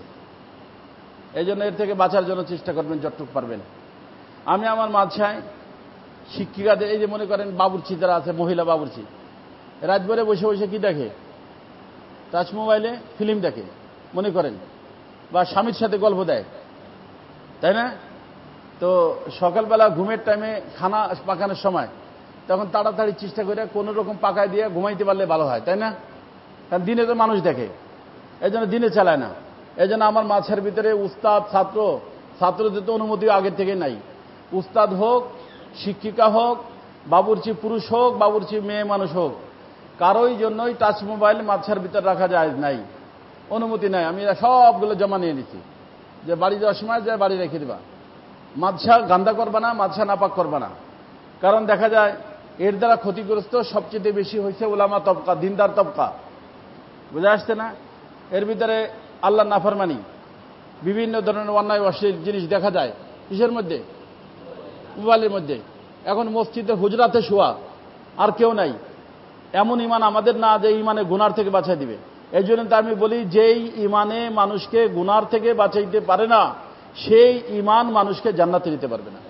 এই জন্য এর থেকে বাঁচার জন্য চেষ্টা করবেন যতটুকু পারবেন। আমি আমার মাদ্রাসায় শিক্ষিকাদের, এই যে মনে করেন বাবুর্চি যারা আছে, মহিলা বাবুর্চি, রাত ভরে বসে বসে কি দেখে? টাচ মোবাইলে ফিল্ম দেখে মনে করেন, বা স্বামীর সাথে গল্প দেয়, তাই না? তো সকালবেলা ঘুমের টাইমে খানা পাকানোর সময় তখন তাড়াতাড়ি চেষ্টা করে কোনো রকম পাকায় দিয়ে ঘুমাইতে পারলে ভালো হয়, তাই না? কারণ দিনে তো মানুষ দেখে, এই জন্য দিনে চালায় না। এই জন্য আমার মাছের ভিতরে উস্তাদ, ছাত্রদের তো অনুমতি আগে থেকে নাই। উস্তাদ হোক, শিক্ষিকা হোক, বাবুর্চি পুরুষ হোক, বাবুর্চি মেয়ে মানুষ হোক, কারোই জন্যই টাচ মোবাইল মাছের ভিতরে রাখা যায় নাই, অনুমতি নাই। আমি সবগুলো জমা নিয়ে নিচ্ছি, যে বাড়ি যাওয়ার সময় যায় বাড়ি রেখে দেবা। মাদ্রাসা গান্দা করবা না, মাদ্রাসা নাপাক করবা না। কারণ দেখা যায় এর দ্বারা ক্ষতিগ্রস্ত সবচেয়ে বেশি হয়েছে উলামা তবকা, দিনদার তবকা। বুঝে আসছে না? এর ভিতরে আল্লাহ নাফরমানি, বিভিন্ন ধরনের অন্যায় অশ্লীল জিনিস দেখা যায়। কিসের মধ্যে? মোবাইলের মধ্যে। এখন মসজিদে হুজরাতে শোয়া, আর কেউ নাই। এমন ইমান আমাদের না যে ইমানে গুনার থেকে বাঁচাই দিবে। এই জন্য তো আমি বলি, যেই ইমানে মানুষকে গুনার থেকে বাঁচাইতে পারে না, সেই ইমান মানুষকে জান্নাতে দিতে পারবে না।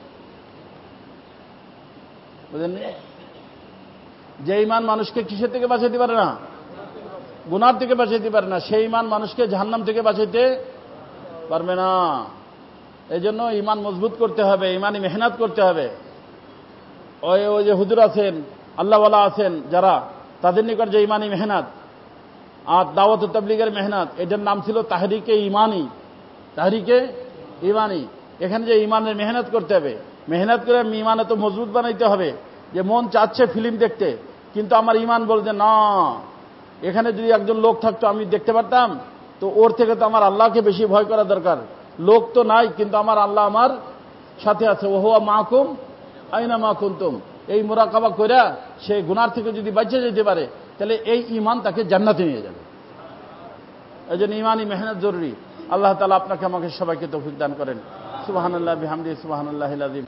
বুঝলেন? যে ইমান মানুষকে কিসের থেকে বাঁচাইতে পারে না? গুনার থেকে বাঁচাইতে পারে না, সেই ইমান মানুষকে জাহান্নাম থেকে বাঁচাইতে পারবে না। এই জন্য ইমান মজবুত করতে হবে, ইমানি মেহনত করতে হবে। ওই যে হুজুর আছেন, আল্লাহওয়ালা আছেন যারা, তাদের নিকট যে ইমানি মেহনত আর দাওয়াত তাবলীগের মেহনত, এটার নাম ছিল তাহরিকে ইমানি। তাহরিকে ইমানি। এখানে যে ইমানের মেহনত করতে হবে, মেহনত করে ইমান এত মজবুত বানাইতে হবে যে মন চাচ্ছে ফিল্ম দেখতে, কিন্তু আমার ইমান বলছে না, এখানে যদি একজন লোক থাকতো আমি দেখতে পারতাম, তো ওর থেকে তো আমার আল্লাহকে বেশি ভয় করা দরকার। লোক তো নাই, কিন্তু আমার আল্লাহ আমার সাথে আছে। ও হুয়া মাকুম আইনা মা কুনতুম। এই মুরাকাবা কইরা সে গুনার থেকে যদি বাঁচে যেতে পারে, তাহলে এই ঈমান তাকে জান্নাতে নিয়ে যাবে। এই জন্য ঈমানি মেহনত জরুরি। আল্লাহ তাআলা আপনাকে আমাকে সবাইকে তৌফিক দান করেন। সুবহানাল্লাহ বিহামদিহি সুবহানাল্লাহিল আযীম।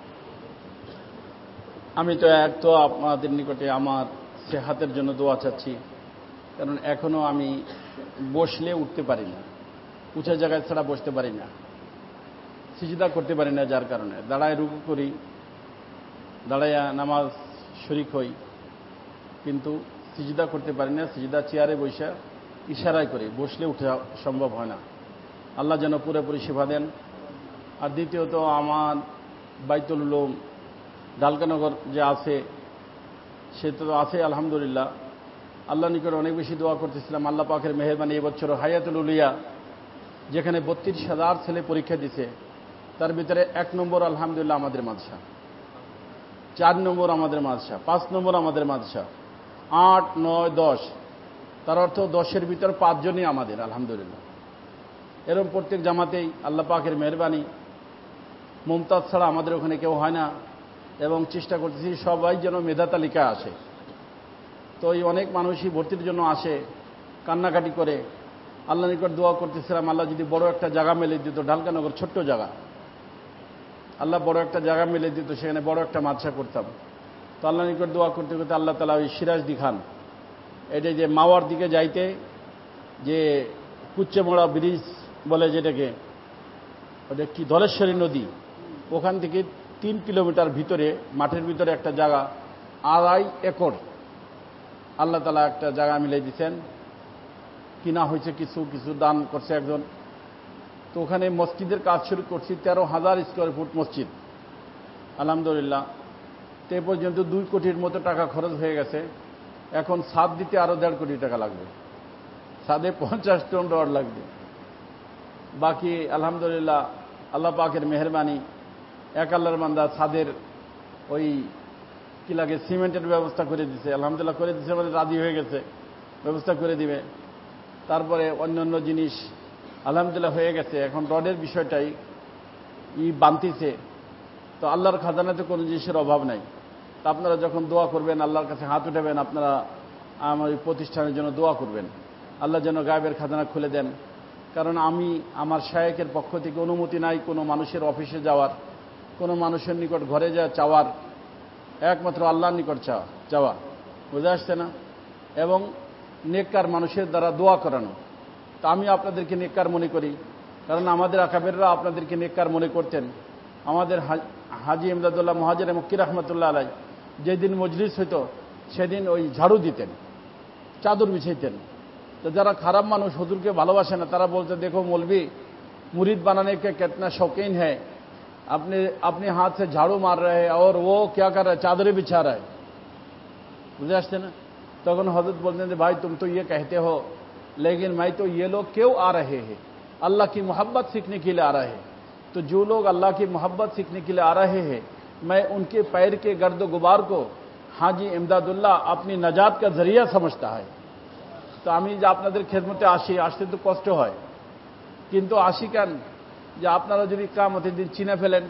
আমি তো আপনাদের নিকটে আমার সেহাতের জন্য দোয়া চাচ্ছি, কারণ এখনো আমি বসলে উঠতে পারি না, উঁচা জায়গায় ছাড়া বসতে পারি না, সিজদা করতে পারি না, যার কারণে দাঁড়ায় রুকু করি, দাঁড়াইয়া নামাজ শরিক হই, কিন্তু সিজদা করতে পারি না। সিজদা চেয়ারে বসে ইশারায় করি, বসলে উঠে সম্ভব হয় না। আল্লাহ যেন পুরোপুরি সেবা দেন। আর দ্বিতীয়ত আমার বাইতুল উলুম ঢালকানগর যে আছে, সে তো আছে আলহামদুলিল্লাহ। আল্লাহ নিকট অনেক বেশি দোয়া করতেছিলাম, আল্লাহ পাকের মেহেরবানি এবছর হায়াতুল উলিয়া যেখানে 32,000 ছেলে পরীক্ষা দিছে, তার ভিতরে 1 নম্বর আলহামদুলিল্লাহ আমাদের মাদ্রাসা, 4 নম্বর আমাদের মাদ্রাসা, 5 নম্বর আমাদের মাদ্রাসা, 8, 9, 10, তার অর্থ 10-এর ভিতর 5 জনই আমাদের আলহামদুলিল্লাহ। এরকম প্রত্যেক জামাতেই আল্লাহ পাকের মেহেরবানি, মুমতাজ ছাড়া আমাদের ওখানে কেউ হয় না, এবং চেষ্টা করতেছি সবাই যেন মেধা তালিকায় আসে। তো এই অনেক মানুষই ভর্তির জন্য আসে, কান্নাকাটি করে। আল্লাহ নিকট দোয়া করতেছিলাম, আল্লাহ যদি বড় একটা জায়গা মেলে দিত, ঢালকানগর ছোট্ট জায়গা, আল্লাহ বড় একটা জায়গা মেলে দিত, সেখানে বড় একটা মাদ্রাসা করতাম। তো আল্লাহ নিকট দোয়া করতে করতে আল্লাহ তাআলা ওই সিরাজদি খান, এটা যে মাওয়ার দিকে যাইতে যে কুচ্চেমোড়া ব্রিজ বলে যেটাকে, ওটা কি ধলেশ্বরী নদী, ওখান থেকে 3 কিলোমিটার ভিতরে মাঠের ভিতরে একটা জায়গা, 2.5 একর আল্লাহ তাআলা একটা জায়গা মিলাই দিচ্ছেন। কিনা হয়েছে, কিছু কিছু দান করছে একজন। তো ওখানে মসজিদের কাজ শুরু করছি, 13,000 স্কোয়ার ফুট মসজিদ আলহামদুলিল্লাহ। তো এ পর্যন্ত 2 কোটির মতো টাকা খরচ হয়ে গেছে। এখন ছাদ দিতে আরো 1.5 কোটি টাকা লাগবে, ছাদে 50 টন রড লাগবে। বাকি আলহামদুলিল্লাহ আল্লাহ পাকের মেহেরবানি, এক আল্লাহর বান্দা ছাদের ওই কি লাগে সিমেন্টের ব্যবস্থা করে দিছে, আলহামদুলিল্লাহ করে দিছে, মানে রাজি হয়ে গেছে, ব্যবস্থা করে দিবে। তারপরে অন্যান্য জিনিস আলহামদুলিল্লাহ হয়ে গেছে। এখন রডের বিষয়টাই বানতিছে। তো আল্লাহর খাজানাতে কোনো জিনিসের অভাব নাই। তা আপনারা যখন দোয়া করবেন, আল্লাহর কাছে হাত উঠাবেন, আপনারা আমার এই প্রতিষ্ঠানের জন্য দোয়া করবেন, আল্লাহ যেন গায়েবের খাজানা খুলে দেন। কারণ আমি আমার শায়েখের পক্ষ থেকে অনুমতি নাই কোনো মানুষের অফিসে যাওয়ার, কোনো মানুষের নিকট ঘরে যা চাওয়ার, একমাত্র আল্লাহর নিকট চাওয়া, বুঝে আসছে না? এবং নেককার মানুষের দ্বারা দোয়া করানো। তা আমি আপনাদেরকে নেককার মনে করি, কারণ আমাদের আকাবেররা আপনাদেরকে নেককার মনে করতেন। আমাদের হাজী ইমদাদুল্লাহ মুহাজির মক্কি রহমতুল্লাহ আলাই যেদিন মজলিস হইত, সেদিন ওই ঝাড়ু দিতেন, চাদর বিছাইতেন। তো যারা খারাপ মানুষ, হুজুরকে ভালোবাসে না, তারা বলতে, দেখো মৌলवी मुरीद बनाने के कितना शौकीन है, अपने हाथ से झाड़ू मार रहे हैं और वो क्या कर रहा है, चादरें बिछा रहा है। बुझे আসছে না? তখন হযরত বলতেন যে भाई तुम तो ये कहते हो, लेकिन मैं तो ये लोग क्यों आ रहे हैं, अल्लाह की मोहब्बत सीखने के लिए आ रहे हैं। तो जो लोग अल्लाह की मोहब्बत सीखने के लिए आ रहे हैं, मैं उनके पैर के गर्द गुबार को हाजी इमदादुल्लाह अपनी नजात का जरिया समझता है। তো আমি যে আপনাদের খেদমতে আসতে তো কষ্ট হয়, কিন্তু আসি কেন, যে আপনারা যদি কিয়ামতের দিন চিনে ফেলেন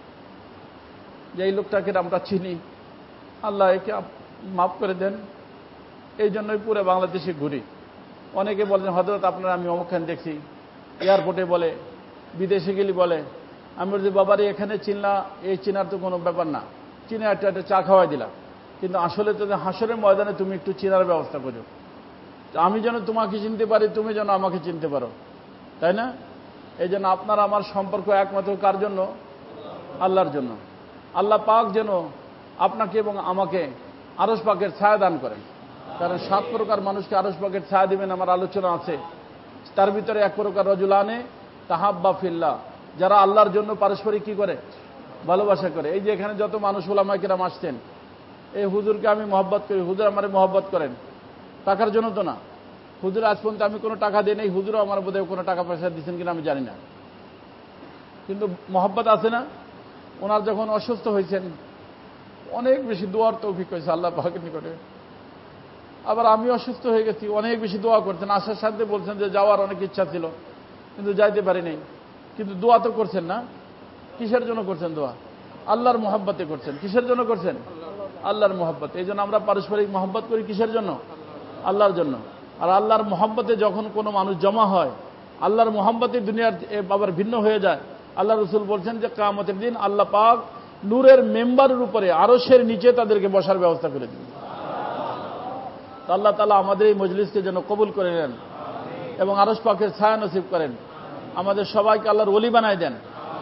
যে এই লোকটাকে আমরা চিনি, আল্লাহ একে মাফ করে দেন। এই জন্যই পুরো বাংলাদেশে ঘুরি। অনেকে বলেন, হযরত আপনারা আমি অমুকখানে দেখছি, এয়ারপোর্টে বলে, বিদেশে গেলে বলে। আমি বলছি, বাবারে এখানে চিনলা, এই চিনার তো কোনো ব্যাপার না, চিনে একটা চা খাওয়াই দিলা, কিন্তু আসলে তো হাসরের ময়দানে তুমি একটু চিনার ব্যবস্থা করো, আমি যেন তোমাকে চিনতে পারি, তুমি যেন আমাকে চিনতে পারো, তাই না? এই জন্য আপনার আমার সম্পর্ক একমাত্র কার জন্য? আল্লাহর জন্য। আল্লাহ পাক যেন আপনাকে এবং আমাকে আরশ পাকের ছায়া দান করেন। কারণ 7 প্রকার মানুষকে আরশ পাকের ছায়া দিবেন আমার আলোচনা আছে। তার ভিতরে 1 প্রকার রজুলানে তাহাব্বা ফিল্লাহ, যারা আল্লাহর জন্য পারস্পরিক কি করে, ভালোবাসা করে। এই যে এখানে যত মানুষ উলামায়ে কেরাম আসছেন, এই হুজুরকে আমি মহব্বত করি, হুজুর আমারে মহব্বত করেন, টাকার জন্য তো না। হুজুর আজ পর্যন্ত আমি কোনো টাকা দিই নাই, হুজুরও আমার বোধহয় কোনো টাকা পয়সা দিচ্ছেন কিনা আমি জানি না, কিন্তু মহব্বত আছে না? ওনার যখন অসুস্থ হয়েছেন, অনেক বেশি দোয়ার তৌফিক হয়েছে আল্লাহ পাকের নিকটে। আবার আমি অসুস্থ হয়ে গেছি, অনেক বেশি দোয়া করছেন, আসার সাথে বলছেন যে যাওয়ার অনেক ইচ্ছা ছিল কিন্তু যাইতে পারি নাই, কিন্তু দোয়া তো করছেন না। কিসের জন্য করছেন দোয়া? আল্লাহর মোহাব্বতে করছেন। কিসের জন্য করছেন? আল্লাহর মোহাব্বত। এই জন্য আমরা পারস্পরিক মোহাব্বত করি কিসের জন্য? আল্লাহর জন্য। আর আল্লাহর মোহাব্বতে যখন কোনো মানুষ জমা হয়, আল্লাহর মোহাব্বতে দুনিয়ার আবার ভিন্ন হয়ে যায়। আল্লাহ রসুল বলছেন যে কিয়ামতের দিন আল্লাহ পাক নূরের মেম্বারের উপরে আরশের নিচে তাদেরকে বসার ব্যবস্থা করে দিবেন। আল্লাহ তাআলা আমাদের এই মজলিসকে যেন কবুল করে নেন এবং আরশ পাকের ছায়া নসিব করেন, আমাদের সবাইকে আল্লাহর ওলি বানায় দেন।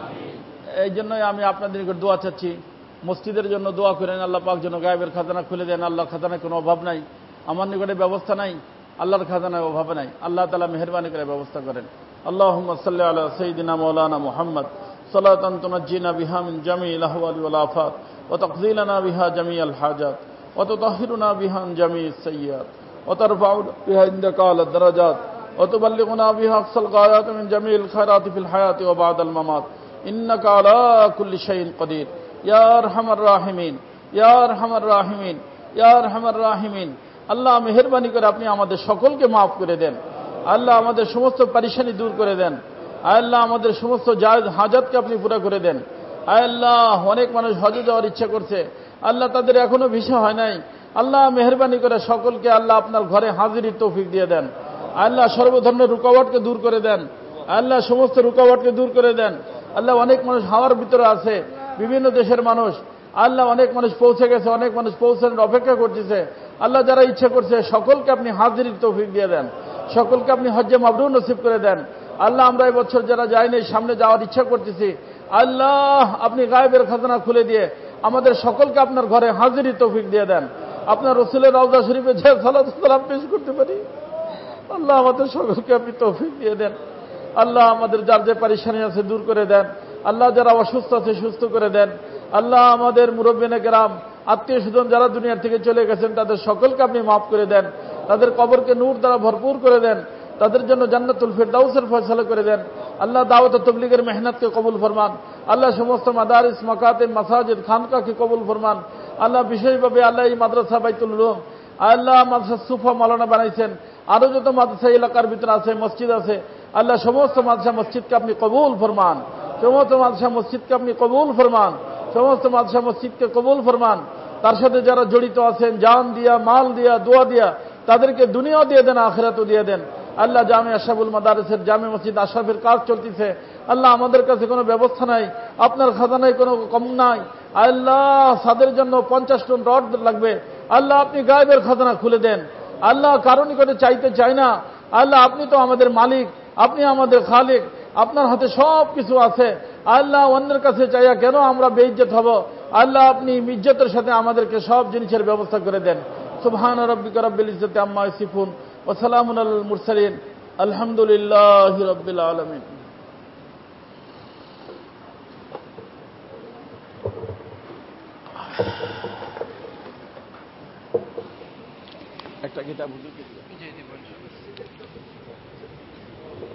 এই জন্যই আমি আপনাদের নিকট দোয়া চাচ্ছি, মসজিদের জন্য দোয়া করেন, আল্লাহ পাক যেন গায়েবের খাজানা খুলে দেন। আল্লাহর খাজানায় কোনো অভাব নাই, আমার নিকটে ব্যবস্থা নাই, আল্লাহর খাজানায় অভাব নাই। আল্লাহ তাআলা মেহেরবানি করে ব্যবস্থা করেন। আল্লাহুম্মা সাল্লি আলা সাইয়্যিদিনা মাওলানা মুহাম্মদ সালাতান তুনাজ্জিনা বিহা মিন জামিইল আহওয়ালি ওয়াল আফাত ওয়া তাকযিলানা বিহা জামিআল হাজাত ওয়া তুতাহহিরুনা বিহা মিন জামিইস সাইয়্যাত ওয়া তারফাউনা বিহা ইনদাকা আলা দারাজাত ওয়া তুবাল্লিগুনা বিহা আকসাল গায়াত মিন জামিইল খায়রাতি ফিল হায়াতি ওয়া বা'দাল মামাত ইন্নাকা আলা কুল্লি শাইইন কাদির ইয়া আরহামার রাহিমিন ইয়া আরহামার রাহিমিন ইয়া আরহামার রাহিমিন। আল্লাহ মেহেরবানি করে আপনি আমাদের সকলকে মাফ করে দেন। আল্লাহ আমাদের সমস্ত পরেশানি দূর করে দেন। আল্লাহ আমাদের সমস্ত জায়েজ হাজাতকে আপনি পুরো করে দেন। আল্লাহ অনেক মানুষ হজে যাওয়ার ইচ্ছা করছে, আল্লাহ তাদের এখনো ভিসা হয় নাই। আল্লাহ মেহেরবানি করে সকলকে আল্লাহ আপনার ঘরে হাজিরির তৌফিক দিয়ে দেন। আল্লাহ সর্বধরনের রুকাওয়াটকে দূর করে দেন। আল্লাহ সমস্ত রুকাওয়াটকে দূর করে দেন। আল্লাহ অনেক মানুষ হাওয়ার ভিতরে আছে, বিভিন্ন দেশের মানুষ, আল্লাহ অনেক মানুষ পৌঁছে গেছে, অনেক মানুষ পৌঁছানোর অপেক্ষা করতেছে। আল্লাহ যারা ইচ্ছা করছে সকলকে আপনি হাজিরির তৌফিক দিয়ে দেন, সকলকে আপনি হজ্জে মাবরুর নসিব করে দেন। আল্লাহ আমরা এই বছর যারা যাইনি সামনে যাওয়ার ইচ্ছা করতেছি, আল্লাহ আপনি গায়েবের খাজানা খুলে দিয়ে আমাদের সকলকে আপনার ঘরে হাজিরির তৌফিক দিয়ে দেন। আপনার রসুলের রওজা শরীফে যে সালাত সালাম পেশ করতে পারি, আল্লাহ আমাদের সকলকে আপনি তৌফিক দিয়ে দেন। আল্লাহ আমাদের যার যে পরেশানি আছে দূর করে দেন। আল্লাহ যারা অসুস্থ আছে সুস্থ করে দেন। আল্লাহ আমাদের মুরব্বিনে কেরাম আত্মীয় স্বজন যারা দুনিয়ার থেকে চলে গেছেন তাদের সকলকে আপনি মাফ করে দেন, তাদের কবরকে নূর দ্বারা ভরপুর করে দেন, তাদের জন্য জান্নাতুল ফিরদাউসের ফয়সালা করে দেন। আল্লাহ দাওয়াত ও তাবলীগের মেহনতকে কবুল ফরমান। আল্লাহ সমস্ত মাদারিস মাকাতিব মাসাজিদ খানকাকে কবুল ফরমান। আল্লাহ বিশেষভাবে আল্লাহ এই মাদ্রাসা বাইতুল উলুম, আল্লাহ মাদ্রাসা সুফা মাওলানা বানাইছেন, আরো যত মাদ্রাসা এলাকার ভিতরে আছে, মসজিদ আছে, আল্লাহ সমস্ত মাদ্রাসা মসজিদকে আপনি কবুল ফরমান। সমস্ত মাদ্রাসা মসজিদকে আপনি কবুল ফরমান। সমস্ত মাদ্রাসা মসজিদকে কবুল ফরমান। তার সাথে যারা জড়িত আছেন জান দিয়া, মাল দিয়া, দোয়া দিয়া, তাদেরকে দুনিয়াও দিয়ে দেন, আখিরাতও দিয়ে দেন। আল্লাহ জামে আশরাফুল মাদারিসের জামে মসজিদ আশরাফের কাজ চলতেছে, আল্লাহ আমাদের কাছে কোনো ব্যবস্থা নাই, আপনার খাজানায় কোনো কম নাই। আল্লাহ তাদের জন্য 50 টন রড লাগবে, আল্লাহ আপনি গায়েবের খাজানা খুলে দেন। আল্লাহ কারো নিকটে চাইতে চাই না, আল্লাহ আপনি তো আমাদের মালিক, আপনি আমাদের খালিক, আপনার হাতে সব কিছু আছে। আল্লাহ অন্যের কাছে চাইয়া কেন আমরা বেইজ্জত হব? আল্লাহ আপনি ইজ্জতের সাথে আমাদেরকে সব জিনিসের ব্যবস্থা করে দেন। সুবহান রাব্বিকা রাব্বিল ইজ্জাতি আম্মা ইয়াসিফুন ওয়া সালামুন আলাল মুরসালিন আলহামদুলিল্লাহি রাব্বিল আলামিন। একটা কিতাব বুঝি